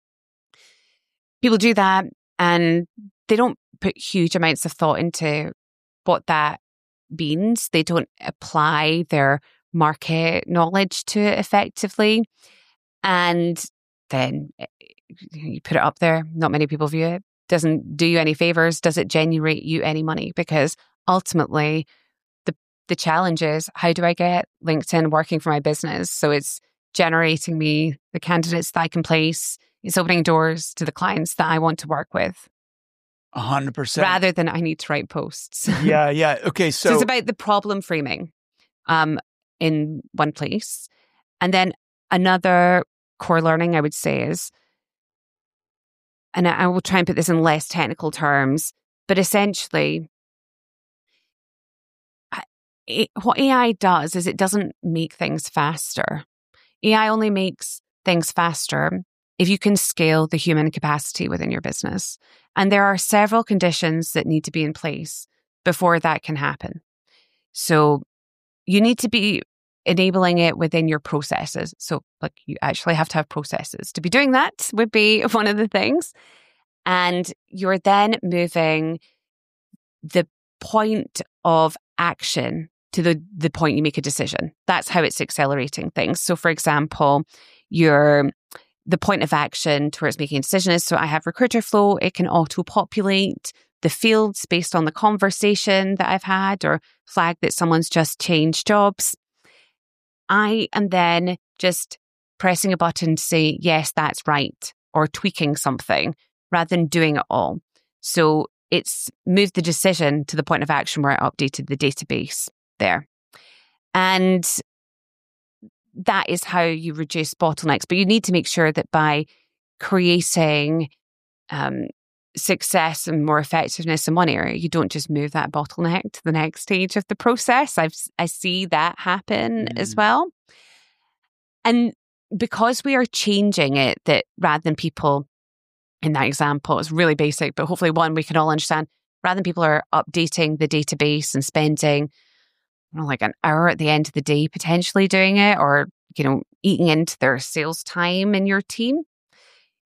People do that, and they don't put huge amounts of thought into what that means. They don't apply their market knowledge to it effectively. And then you put it up there. Not many people view it. Doesn't do you any favors. Does it generate you any money? Because ultimately, the the challenge is, how do I get LinkedIn working for my business? So it's generating me the candidates that I can place. It's opening doors to the clients that I want to work with. A hundred percent. Rather than I need to write posts. Yeah, yeah. Okay, so, so it's about the problem framing um, in one place. And then another core learning I would say is, and I will try and put this in less technical terms, but essentially, it, what A I does is it doesn't make things faster. A I only makes things faster if you can scale the human capacity within your business. And there are several conditions that need to be in place before that can happen. So you need to be enabling it within your processes. So like you actually have to have processes. To be doing that would be one of the things. And you're then moving the point of action to the, the point you make a decision. That's how it's accelerating things. So for example, you're the point of action towards making a decision is, so I have Recruiter Flow, it can auto-populate the fields based on the conversation that I've had or flag that someone's just changed jobs. I am then just pressing a button to say, yes, that's right, or tweaking something rather than doing it all. So it's moved the decision to the point of action where I updated the database there. And that is how you reduce bottlenecks. But you need to make sure that by creating um, success and more effectiveness in one area, you don't just move that bottleneck to the next stage of the process. I've, I see that happen mm. as well. And because we are changing it, that rather than people, in that example, it's really basic, but hopefully one we can all understand, rather than people are updating the database and spending you know, like an hour at the end of the day potentially doing it, or, you know, eating into their sales time in your team,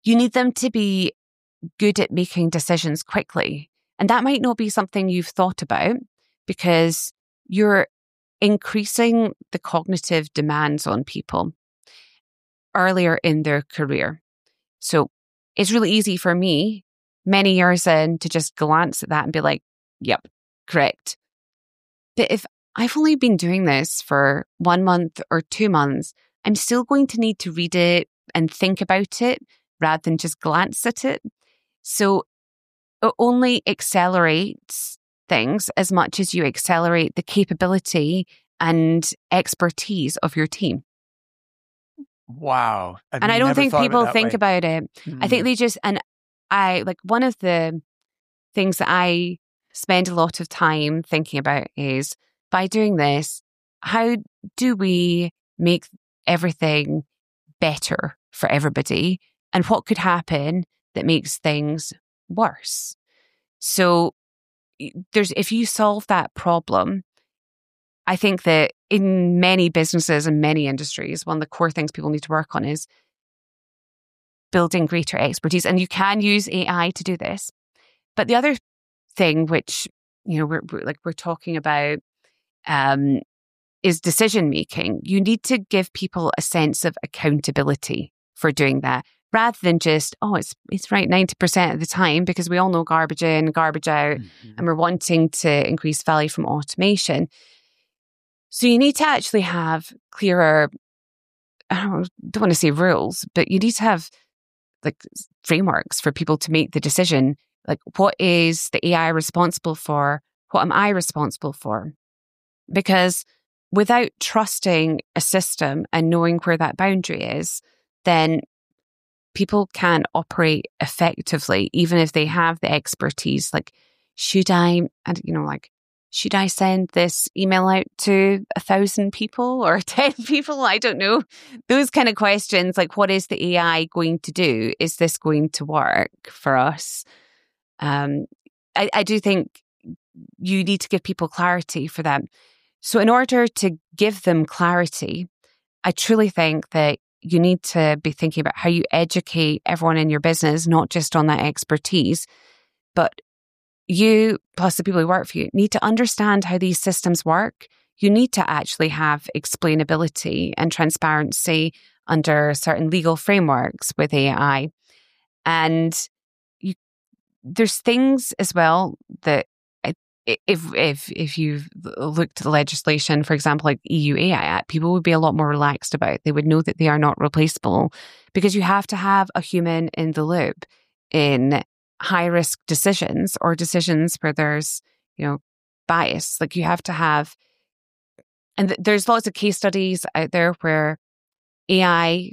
you need them to be good at making decisions quickly. And that might not be something you've thought about because you're increasing the cognitive demands on people earlier in their career. So it's really easy for me, many years in, to just glance at that and be like, yep, correct. But if I've only been doing this for one month or two months, I'm still going to need to read it and think about it rather than just glance at it. So it only accelerates things as much as you accelerate the capability and expertise of your team. Wow. I've and I don't never think thought of it people that think way. about it. Mm. I think they just, and I, like one of the things that I spend a lot of time thinking about is, by doing this, how do we make everything better for everybody? And what could happen that makes things worse? So there's, if you solve that problem, I think that in many businesses and many industries, one of the core things people need to work on is building greater expertise. And you can use A I to do this. But the other thing, which, you know, we're, we're like we're talking about, um, is decision making. You need to give people a sense of accountability for doing that, rather than just, oh, it's it's right ninety percent of the time, because we all know garbage in, garbage out, mm-hmm. and we're wanting to increase value from automation. So you need to actually have clearer, I don't, don't want to say rules, but you need to have like frameworks for people to make the decision. Like, what is the A I responsible for? What am I responsible for? Because without trusting a system and knowing where that boundary is, then people can't operate effectively, even if they have the expertise. Like, should I, and you know, like, should I send this email out to a thousand people or ten people? I don't know. Those kind of questions, like, what is the A I going to do? Is this going to work for us? Um, I, I do think you need to give people clarity for that. So in order to give them clarity, I truly think that you need to be thinking about how you educate everyone in your business, not just on that expertise, but you, plus the people who work for you, need to understand how these systems work. You need to actually have explainability and transparency under certain legal frameworks with A I. And you, there's things as well that if if if you've looked at the legislation, for example, like E U A I Act, people would be a lot more relaxed about. They would know that they are not replaceable, because you have to have a human in the loop in high-risk decisions or decisions where there's, you know, bias. Like, you have to have, and th- there's lots of case studies out there where A I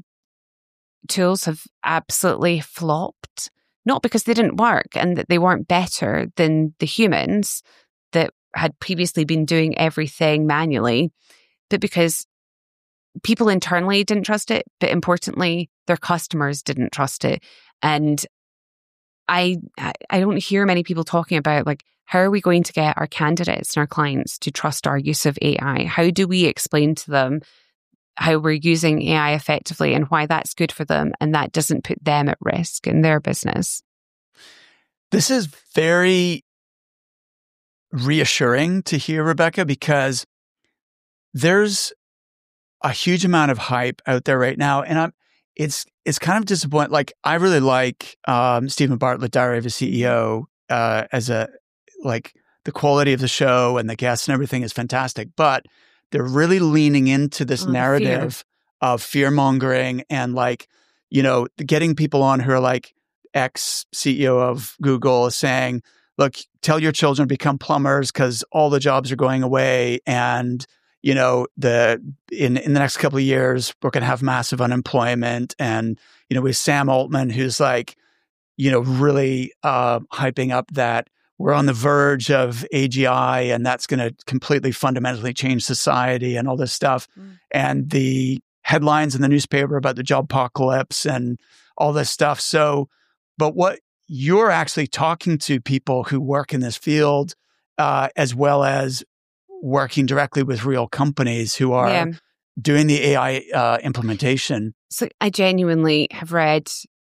tools have absolutely flopped, not because they didn't work and that they weren't better than the humans that had previously been doing everything manually, but because people internally didn't trust it, but importantly, their customers didn't trust it. And I I don't hear many people talking about, like, how are we going to get our candidates and our clients to trust our use of A I? How do we explain to them how we're using A I effectively and why that's good for them and that doesn't put them at risk in their business? This is very reassuring to hear, Rebecca, because there's a huge amount of hype out there right now, and I'm it's it's kind of disappointing. Like, I really like um, Stephen Bartlett, Diary of a C E O, uh, as a like the quality of the show and the guests and everything is fantastic, but they're really leaning into this oh, narrative fear. of fear mongering and, like, you know, getting people on who are like ex-C E O of Google saying, look, tell your children to become plumbers because all the jobs are going away. And, you know, the in, in the next couple of years, we're going to have massive unemployment. And, you know, with Sam Altman, who's like, you know, really uh, hyping up that we're on the verge of A G I and that's going to completely fundamentally change society and all this stuff. Mm. And the headlines in the newspaper about the job apocalypse and all this stuff. So, but what you're actually talking to people who work in this field, uh, as well as working directly with real companies who are yeah. doing the A I uh, implementation. So I genuinely have read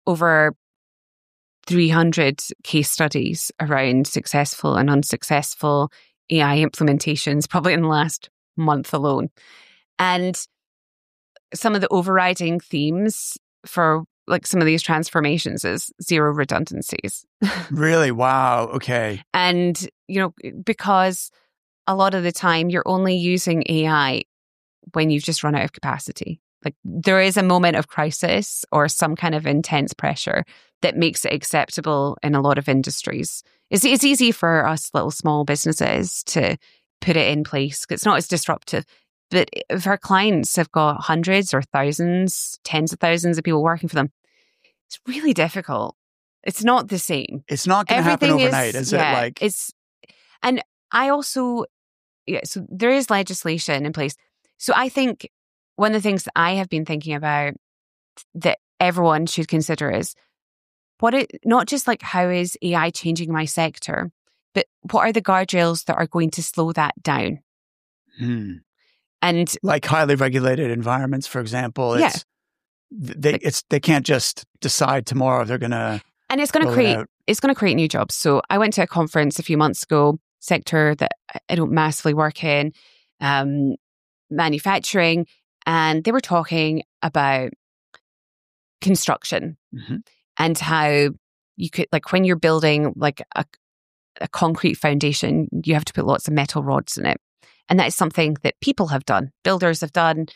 over three hundred case studies around successful and unsuccessful A I implementations, probably in the last month alone. And some of the overriding themes for like some of these transformations is zero redundancies. Really? Wow. Okay. And, you know, because a lot of the time you're only using A I when you've just run out of capacity. Like there is a moment of crisis or some kind of intense pressure that makes it acceptable in a lot of industries. It's, it's easy for us little small businesses to put it in place. It's not as disruptive. But if our clients have got hundreds or thousands, tens of thousands of people working for them, it's really difficult. It's not the same. It's not going to happen overnight, is, is yeah, it? Like it's, and I also, yeah. So there is legislation in place. So I think one of the things that I have been thinking about that everyone should consider is what it, not just like how is A I changing my sector, but what are the guardrails that are going to slow that down? Hmm. And like highly regulated environments, for example, yeah. it's they like, it's they can't just decide tomorrow they're gonna and it's going to create it it's going to create new jobs. So I went to a conference a few months ago, sector that I don't massively work in, um, manufacturing, and they were talking about construction mm-hmm. and how you could like when you're building like a, a concrete foundation, you have to put lots of metal rods in it. And that is something that people have done, builders have done.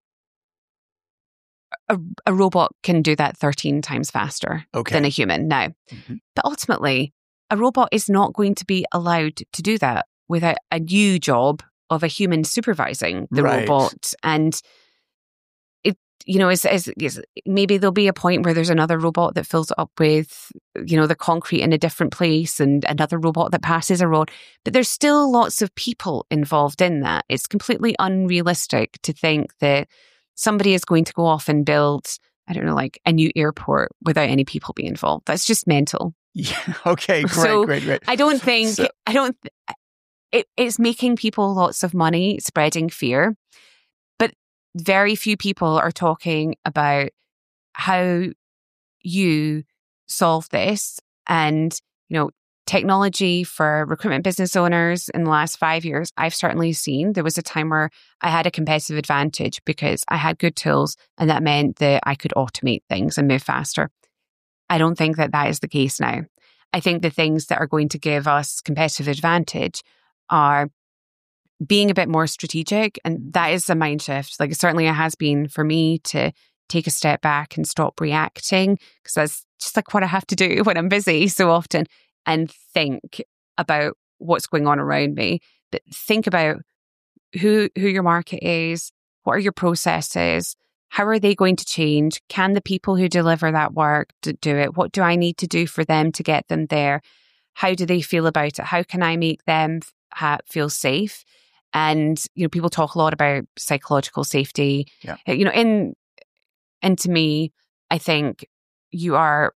A, a robot can do that thirteen times faster okay. than a human now. Mm-hmm. But ultimately, a robot is not going to be allowed to do that without a new job of a human supervising the right. robot. And it, you know, is is maybe there'll be a point where there's another robot that fills it up with, you know, the concrete in a different place and another robot that passes a rod. But there's still lots of people involved in that. It's completely unrealistic to think that somebody is going to go off and build, I don't know, like a new airport without any people being involved. That's just mental. Yeah. Okay. Great. So great. Great. I don't think, so, I don't, it, it's making people lots of money, spreading fear. But very few people are talking about how you solve this. And, you know, technology for recruitment business owners in the last five years, I've certainly seen there was a time where I had a competitive advantage because I had good tools and that meant that I could automate things and move faster. I don't think that that is the case now. I think the things that are going to give us competitive advantage are being a bit more strategic. And that is a mind shift. Like certainly it has been for me to take a step back and stop reacting because that's just like what I have to do when I'm busy so often. And think about what's going on around me. But think about who who your market is, what are your processes, how are they going to change? Can the people who deliver that work do it? What do I need to do for them to get them there? How do they feel about it? How can I make them ha- feel safe? And you know, people talk a lot about psychological safety. Yeah. You know, in and to me, I think you are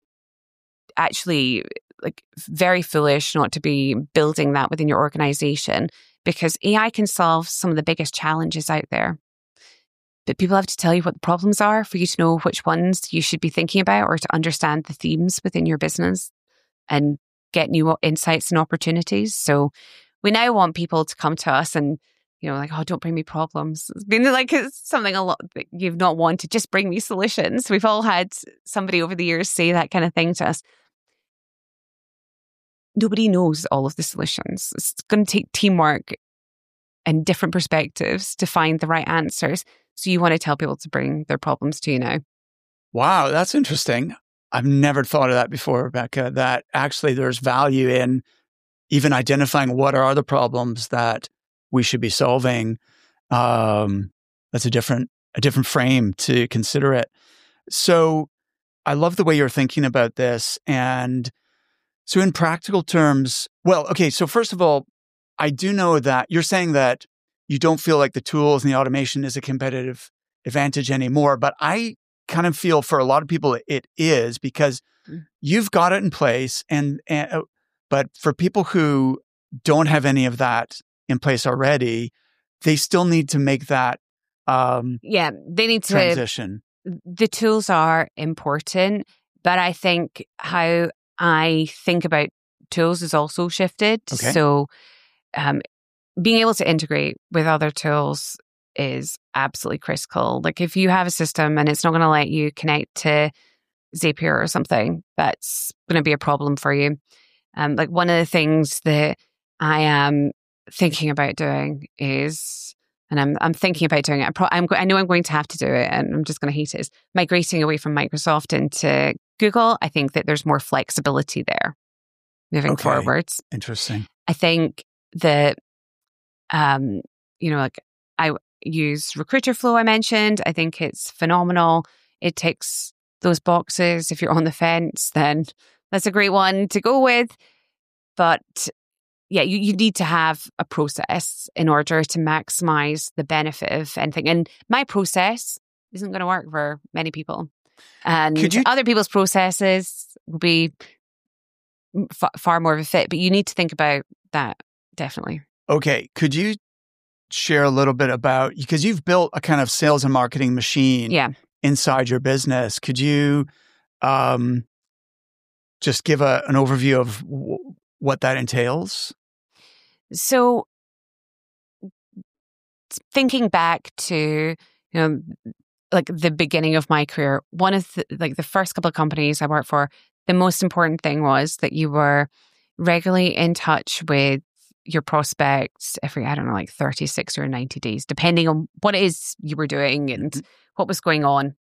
actually like very foolish not to be building that within your organization because A I can solve some of the biggest challenges out there. But people have to tell you what the problems are for you to know which ones you should be thinking about or to understand the themes within your business and get new insights and opportunities. So we now want people to come to us and, you know, like, oh, don't bring me problems. It's been like it's something a lot that you've not wanted. Just bring me solutions. We've all had somebody over the years say that kind of thing to us. Nobody knows all of the solutions. It's going to take teamwork and different perspectives to find the right answers. So you want to tell people to bring their problems to you now. Wow, that's interesting. I've never thought of that before, Rebecca, that actually there's value in even identifying what are the problems that we should be solving. Um, that's a different, a different frame to consider it. So I love the way you're thinking about this. And so in practical terms, well, okay, so first of all, I do know that you're saying that you don't feel like the tools and the automation is a competitive advantage anymore, but I kind of feel for a lot of people it is because mm. you've got it in place. And, and but for people who don't have any of that in place already, they still need to make that um, yeah, they need to transition. The tools are important. But I think how I think about tools has also shifted. Okay. So um, being able to integrate with other tools is absolutely critical. Like if you have a system and it's not going to let you connect to Zapier or something, that's going to be a problem for you. Um, like one of the things that I am thinking about doing is, and I'm I'm thinking about doing it. I, pro- I'm, I know I'm going to have to do it, and I'm just going to hate it. Is migrating away from Microsoft into Google. I think that there's more flexibility there moving Okay. forwards. Interesting. I think that, um, you know, like I use Recruiter Flow. I mentioned. I think it's phenomenal. It ticks those boxes. If you're on the fence, then that's a great one to go with. But yeah, you, you need to have a process in order to maximize the benefit of anything. And my process isn't going to work for many people. And Could you- other people's processes will be f- far more of a fit. But you need to think about that, definitely. Okay. Could you share a little bit about, because you've built a kind of sales and marketing machine Yeah. inside your business. Could you um, just give a, an overview of w- what that entails? So thinking back to, you know, like the beginning of my career, one of the, like the first couple of companies I worked for, the most important thing was that you were regularly in touch with your prospects every, I don't know, like thirty, sixty or ninety days, depending on what it is you were doing and mm-hmm. what was going on.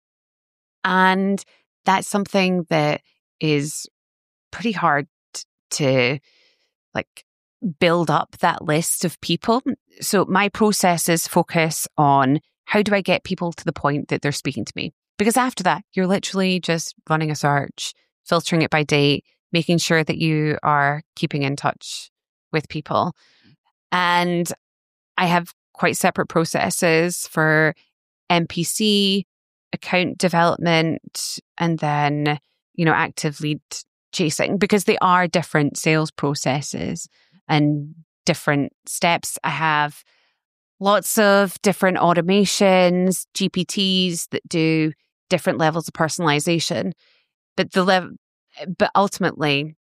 And that's something that is pretty hard to like build up that list of people. So my processes focus on how do I get people to the point that they're speaking to me? Because after that, you're literally just running a search, filtering it by date, making sure that you are keeping in touch with people. And I have quite separate processes for M P C, account development, and then, you know, active lead chasing, because they are different sales processes and different steps. I have lots of different automations, G P Ts that do different levels of personalization. But the level, but ultimately,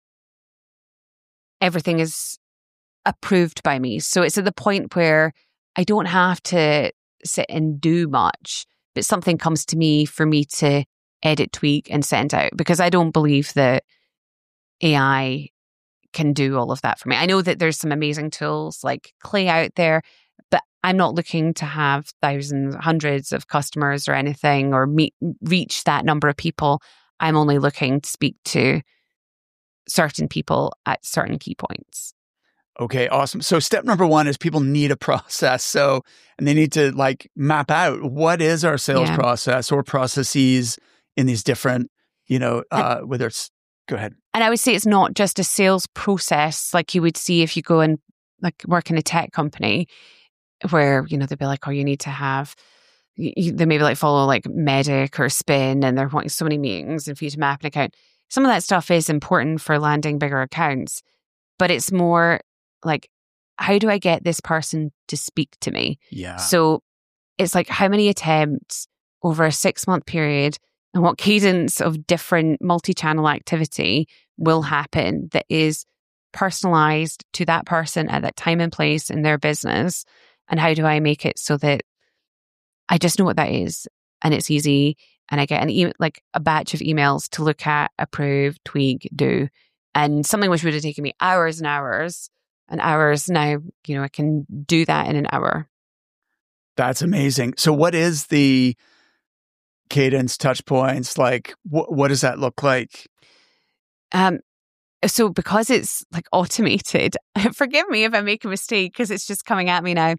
everything is approved by me. So it's at the point where I don't have to sit and do much, but something comes to me for me to edit, tweak, and send out, because I don't believe that A I can do all of that for me. I know that there's some amazing tools like Clay out there, but I'm not looking to have thousands, hundreds of customers or anything, or meet, reach that number of people. I'm only looking to speak to certain people at certain key points. Okay, awesome. So step number one is people need a process. So, and they need to like map out what is our sales Yeah. process or processes in these different, you know, uh, and, whether it's, go ahead. And I would say it's not just a sales process like you would see if you go and like work in a tech company where, you know, they'd be like, oh, you need to have, you, they maybe like follow like Medic or Spin, and they're wanting so many meetings and for you to map an account. Some of that stuff is important for landing bigger accounts, but it's more like, how do I get this person to speak to me? Yeah. So it's like, how many attempts over a six month period and what cadence of different multi-channel activity will happen that is personalized to that person at that time and place in their business? And how do I make it so that I just know what that is and it's easy, and I get an e- like a batch of emails to look at, approve, tweak, do, and something which would have taken me hours and hours and hours. Now, you know, I can do that in an hour. That's amazing. So what is the cadence, touch points? Like, wh- what does that look like? Um, so because it's like automated, forgive me if I make a mistake because it's just coming at me now.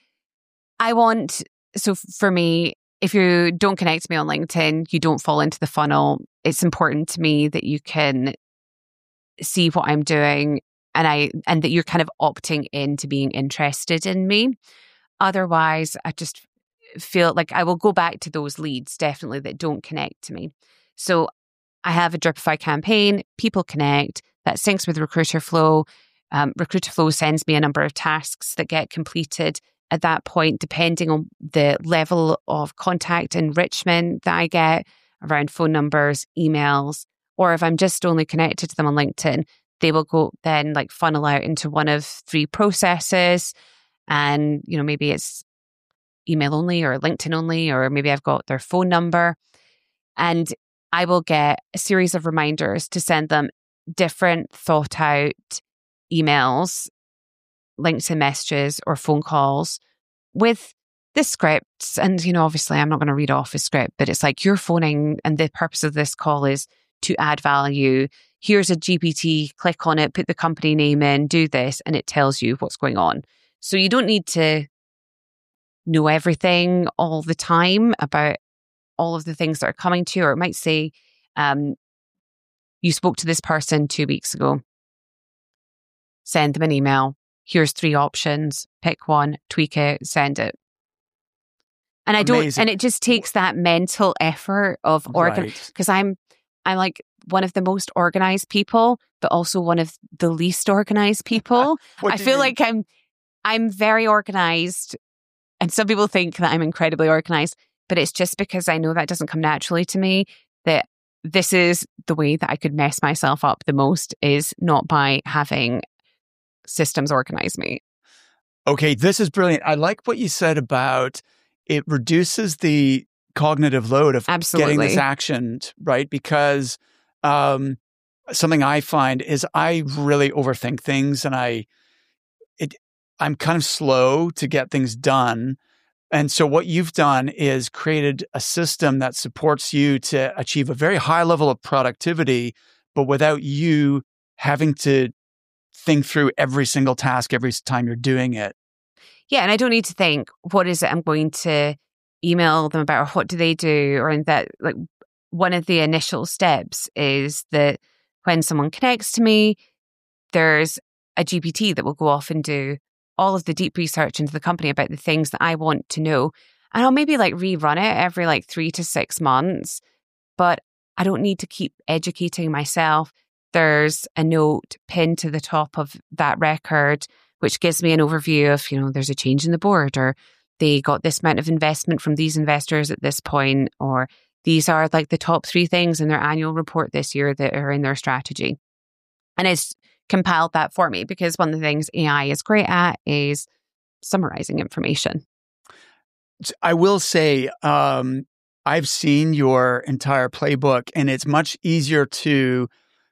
I want, so for me, if you don't connect to me on LinkedIn, you don't fall into the funnel. It's important to me that you can see what I'm doing, and I and that you're kind of opting into being interested in me. Otherwise, I just feel like I will go back to those leads definitely that don't connect to me. So I have a Dripify campaign, people connect, that syncs with Recruiter Flow. Um, Recruiter Flow sends me a number of tasks that get completed at that point, depending on the level of contact enrichment that I get. around phone numbers, emails, or if I'm just only connected to them on LinkedIn, they will go then like funnel out into one of three processes. And, you know, maybe it's email only or LinkedIn only, or maybe I've got their phone number. And I will get a series of reminders to send them different thought out emails, LinkedIn messages, or phone calls with the scripts. And, you know, obviously I'm not going to read off a script, but it's like, you're phoning and the purpose of this call is to add value. Here's a G P T, click on it, put the company name in, do this, and it tells you what's going on. So you don't need to know everything all the time about all of the things that are coming to you. Or it might say, um, you spoke to this person two weeks ago. Send them an email. Here's three options. Pick one, tweak it, send it. And I don't, Amazing. and it just takes that mental effort of organ, because Right. I'm, I'm like one of the most organized people, but also one of the least organized people. What I do you feel mean? like I'm, I'm very organized, and some people think that I'm incredibly organized, but it's just because I know that doesn't come naturally to me, that this is the way that I could mess myself up the most, is not by having systems organize me. Okay, this is brilliant. I like what you said about it reduces the cognitive load of Absolutely. getting this actioned, right? Because um, something I find is I really overthink things, and I it I'm kind of slow to get things done. And so what you've done is created a system that supports you to achieve a very high level of productivity, but without you having to think through every single task every time you're doing it. Yeah, and I don't need to think, what is it I'm going to email them about, or what do they do? Or in that, like, one of the initial steps is that when someone connects to me, there's a G P T that will go off and do all of the deep research into the company about the things that I want to know. And I'll maybe like rerun it every like three to six months, but I don't need to keep educating myself. There's a note pinned to the top of that record, which gives me an overview of, you know, there's a change in the board, or they got this amount of investment from these investors at this point, or these are like the top three things in their annual report this year that are in their strategy. And it's compiled that for me, because one of the things A I is great at is summarizing information. I will say, um, I've seen your entire playbook, and it's much easier to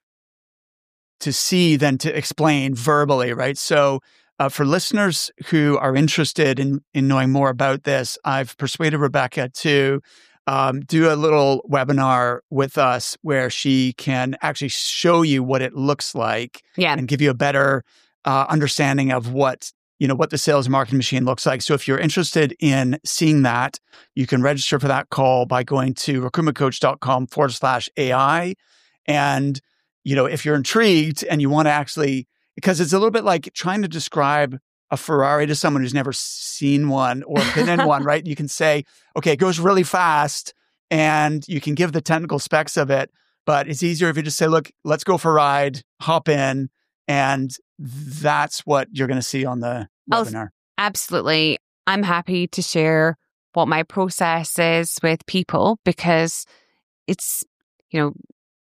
to see than to explain verbally, right? So uh, for listeners who are interested in in knowing more about this, I've persuaded Rebecca to um, do a little webinar with us where she can actually show you what it looks like, Yeah. and give you a better uh, understanding of what, you know, what the sales and marketing machine looks like. So if you're interested in seeing that, you can register for that call by going to recruitmentcoach.com forward slash AI. And, you know, if you're intrigued and you want to actually, because it's a little bit like trying to describe a Ferrari to someone who's never seen one or been in one, right? You can say, okay, it goes really fast, and you can give the technical specs of it, but it's easier if you just say, look, let's go for a ride, hop in, and that's what you're going to see on the Oh, webinar. Absolutely. I'm happy to share what my process is with people, because it's, you know,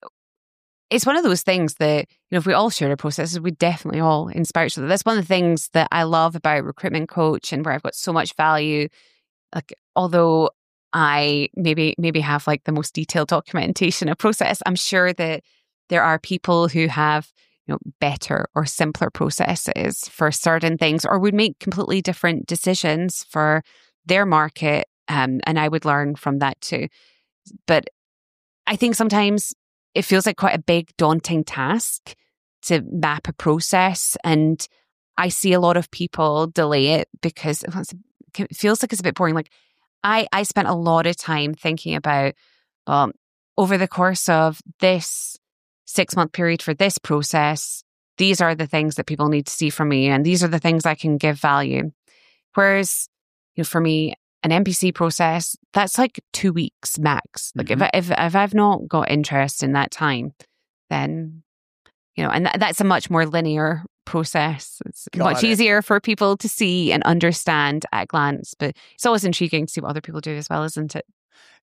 it's one of those things that, you know, if we all share our processes, we definitely all inspire each other. That's one of the things that I love about Recruitment Coach, and where I've got so much value. Like, although I maybe maybe have like the most detailed documentation of process, I'm sure that there are people who have, you know, better or simpler processes for certain things, or would make completely different decisions for their market. Um, and I would learn from that too. But I think sometimes it feels like quite a big, daunting task to map a process. And I see a lot of people delay it because it feels like it's a bit boring. Like I, I spent a lot of time thinking about, well, over the course of this six month period for this process, these are the things that people need to see from me, and these are the things I can give value. Whereas, you know, for me, an N P C process, that's like two weeks max. Like mm-hmm. if, if if I've not got interest in that time, then, you know, and th- that's a much more linear process. It's got much it. easier for people to see and understand at a glance, but it's always intriguing to see what other people do as well, isn't it?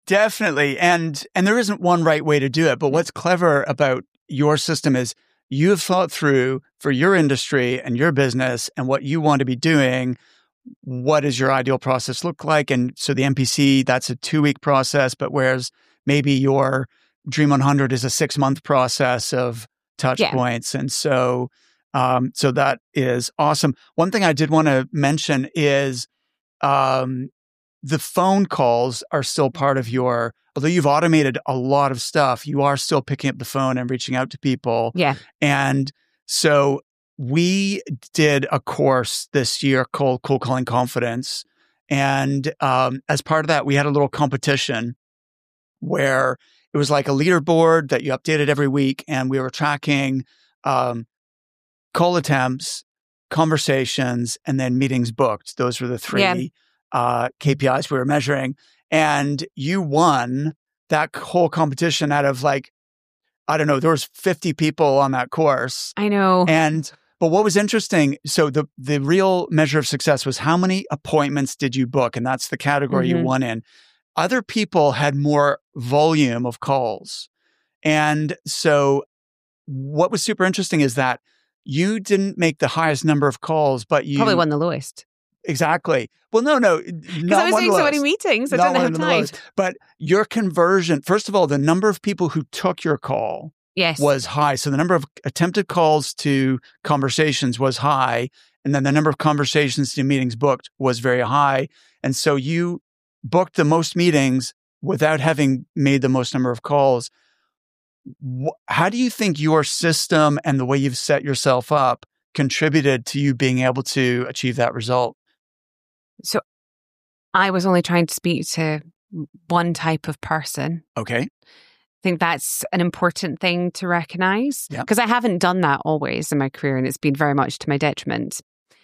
Definitely. And and there isn't one right way to do it. But what's clever about your system is you have thought through for your industry and your business and what you want to be doing, what does your ideal process look like? And so the M P C, that's a two-week process, but whereas maybe your Dream one hundred is a six-month process of touch yeah. points. And so um, so that is awesome. One thing I did want to mention is um, the phone calls are still part of your, although you've automated a lot of stuff, you are still picking up the phone and reaching out to people. Yeah. And so we did a course this year called Cold Calling Confidence. And um, as part of that, we had a little competition where it was like a leaderboard that you updated every week. And we were tracking um, call attempts, conversations, and then meetings booked. Those were the three yeah. uh, K P Is we were measuring. And you won that whole competition out of like, I don't know, there was fifty people on that course. I know. And but what was interesting, so the the real measure of success was how many appointments did you book? And that's the category mm-hmm. you won in. Other people had more volume of calls. And so what was super interesting is that you didn't make the highest number of calls, but you probably won the lowest. Exactly. Well, no, no. Because I was doing so many meetings, I didn't have time. But your conversion, first of all, the number of people who took your call yes. was high. So the number of attempted calls to conversations was high. And then the number of conversations to meetings booked was very high. And so you booked the most meetings without having made the most number of calls. How do you think your system and the way you've set yourself up contributed to you being able to achieve that result? So I was only trying to speak to one type of person. Okay. I think that's an important thing to recognize because yep. I haven't done that always in my career and it's been very much to my detriment.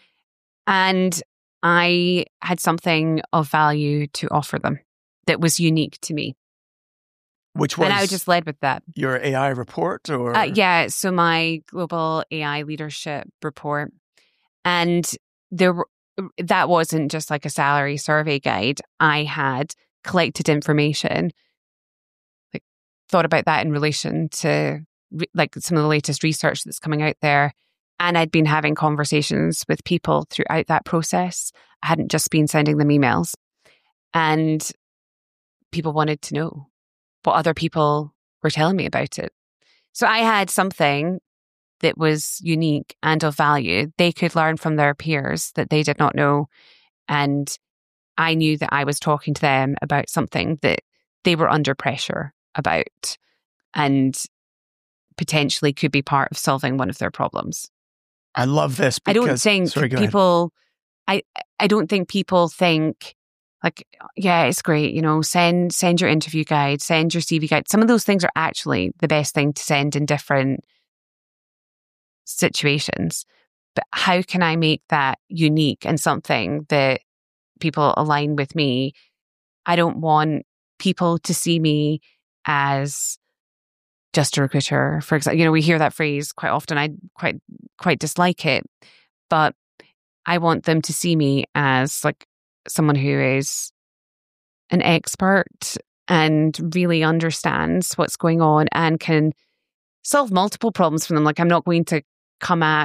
And I had something of value to offer them that was unique to me. Which was? And I just led with that. Your A I report or? Uh, yeah. So my global A I leadership report. And there were, that wasn't just like a salary survey guide. I had collected information, like thought about that in relation to re- like some of the latest research that's coming out there. And I'd been having conversations with people throughout that process. I hadn't just been sending them emails. And people wanted to know what other people were telling me about it. So I had something that was unique and of value. They could learn from their peers that they did not know. And I knew that I was talking to them about something that they were under pressure about and potentially could be part of solving one of their problems. I love this because... I don't think sorry, people... I, I don't think people think... Like, yeah, it's great, you know, send send your interview guide, send your C V guide. Some of those things are actually the best thing to send in different situations. But how can I make that unique and something that people align with me? I don't want people to see me as just a recruiter, for example. You know, we hear that phrase quite often. I quite quite dislike it. But I want them to see me as like someone who is an expert and really understands what's going on and can solve multiple problems for them. Like I'm not going to come at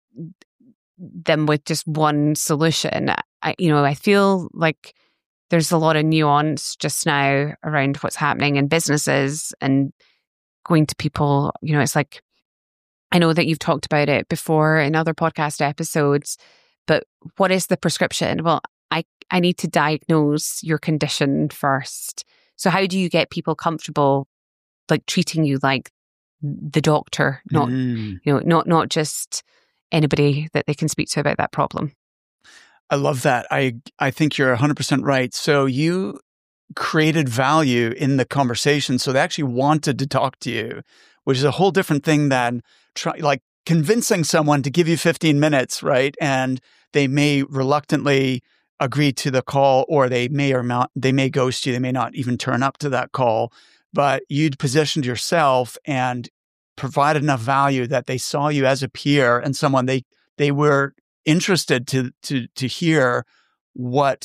them with just one solution. I, you know, I feel like there's a lot of nuance just now around what's happening in businesses and going to people. You know, it's like, I know that you've talked about it before in other podcast episodes, but what is the prescription? Well, I, I need to diagnose your condition first. So how do you get people comfortable like treating you like the doctor, not mm. you know, not not just anybody that they can speak to about that problem? I love that. I I think you're one hundred percent right. So you created value in the conversation. So they actually wanted to talk to you, which is a whole different thing than try, like convincing someone to give you fifteen minutes, right? And they may reluctantly agree to the call, or they may or not, they may ghost you. They may not even turn up to that call, but you'd positioned yourself and provided enough value that they saw you as a peer and someone they, they were interested to, to, to hear what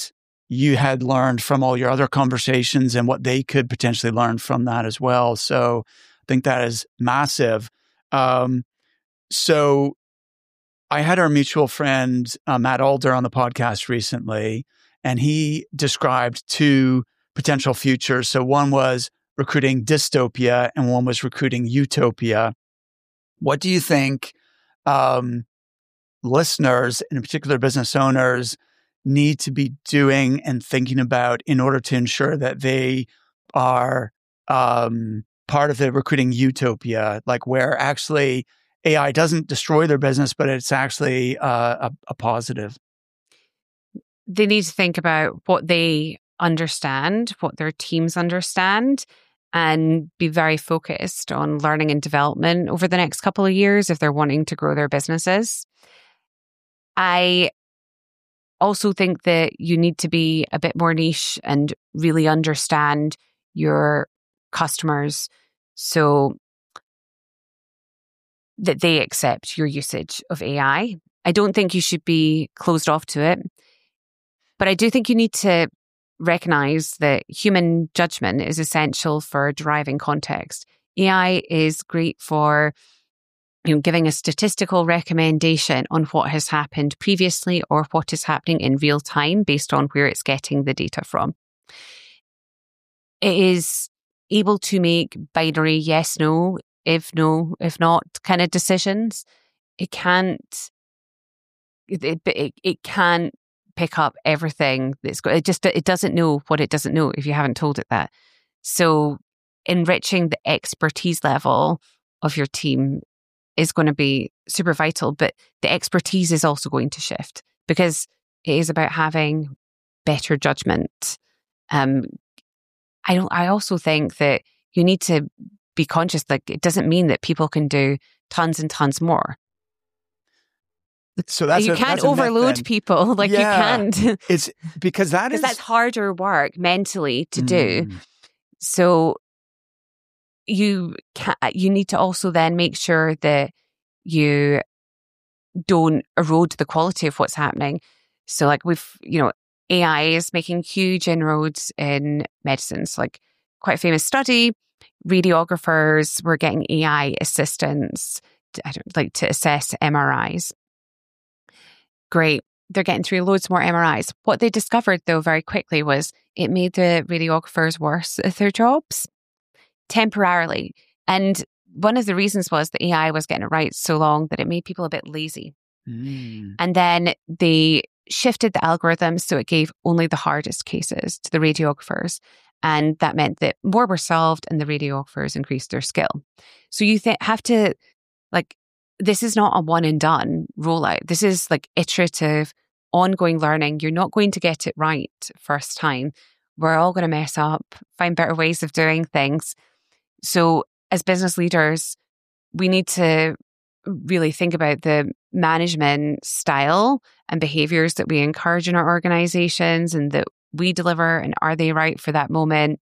you had learned from all your other conversations and what they could potentially learn from that as well. So I think that is massive. Um, so I had our mutual friend, uh, Matt Alder, on the podcast recently, and he described two potential futures. So one was recruiting dystopia and one was recruiting utopia. What do you think um, listeners, in particular business owners, need to be doing and thinking about in order to ensure that they are um, part of the recruiting utopia, like where actually A I doesn't destroy their business, but it's actually uh, a, a positive? They need to think about what they understand, what their teams understand, and be very focused on learning and development over the next couple of years if they're wanting to grow their businesses. I also think that you need to be a bit more niche and really understand your customers so that they accept your usage of A I. I don't think you should be closed off to it, but I do think you need to recognize that human judgment is essential for deriving context. A I is great for, you know, giving a statistical recommendation on what has happened previously or what is happening in real time based on where it's getting the data from. It is able to make binary yes, no, if no, if not kind of decisions. It can't, it, it, it can't pick up everything that's got, it just, it doesn't know what it doesn't know if you haven't told it that. So enriching the expertise level of your team is going to be super vital, but the expertise is also going to shift because it is about having better judgment. Um, I don't, I also think that you need to be conscious, like it doesn't mean that people can do tons and tons more. So that's you a, can't that's a overload myth, people. Like yeah, you can't. It's because that is that's harder work mentally to mm. do. So you can you need to also then make sure that you don't erode the quality of what's happening. So like we've, you know, A I is making huge inroads in medicine. So like quite a famous study, radiographers were getting A I assistants to, I don't, like to assess M R Is. Great. They're getting through loads more M R Is. What they discovered, though, very quickly was it made the radiographers worse at their jobs temporarily. And one of the reasons was the A I was getting it right so long that it made people a bit lazy. Mm. And then they shifted the algorithms so it gave only the hardest cases to the radiographers. And that meant that more were solved and the radiographers increased their skill. So you th- have to, like, this is not a one and done rollout. This is like iterative, ongoing learning. You're not going to get it right first time. We're all going to mess up, find better ways of doing things. So as business leaders, we need to really think about the management style and behaviors that we encourage in our organizations and that we deliver, and are they right for that moment?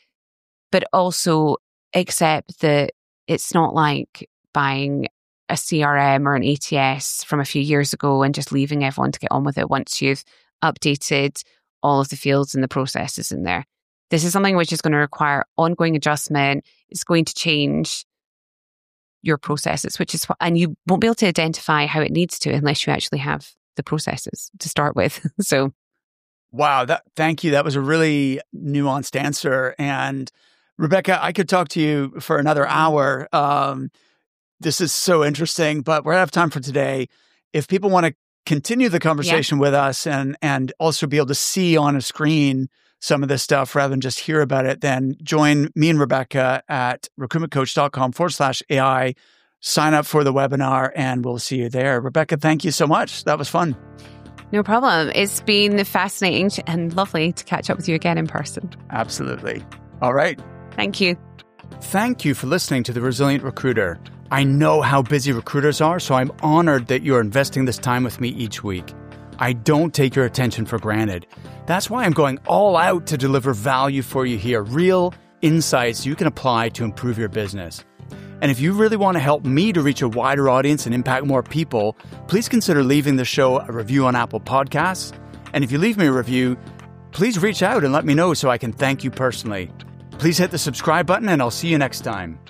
But also accept that it's not like buying a C R M or an A T S from a few years ago and just leaving everyone to get on with it once you've updated all of the fields and the processes in there. This is something which is going to require ongoing adjustment. It's going to change your processes, which is what, and you won't be able to identify how it needs to unless you actually have the processes to start with. So, wow, that thank you. That was a really nuanced answer. And Rebecca, I could talk to you for another hour. Um, This is so interesting, but we're out of time for today. If people want to continue the conversation yeah. with us and and also be able to see on a screen some of this stuff rather than just hear about it, then join me and Rebecca at recruitmentcoach.com forward slash AI. Sign up for the webinar and we'll see you there. Rebecca, thank you so much. That was fun. No problem. It's been fascinating and lovely to catch up with you again in person. Absolutely. All right. Thank you. Thank you for listening to The Resilient Recruiter. I know how busy recruiters are, so I'm honored that you're investing this time with me each week. I don't take your attention for granted. That's why I'm going all out to deliver value for you here, real insights you can apply to improve your business. And if you really want to help me to reach a wider audience and impact more people, please consider leaving the show a review on Apple Podcasts. And if you leave me a review, please reach out and let me know so I can thank you personally. Please hit the subscribe button and I'll see you next time.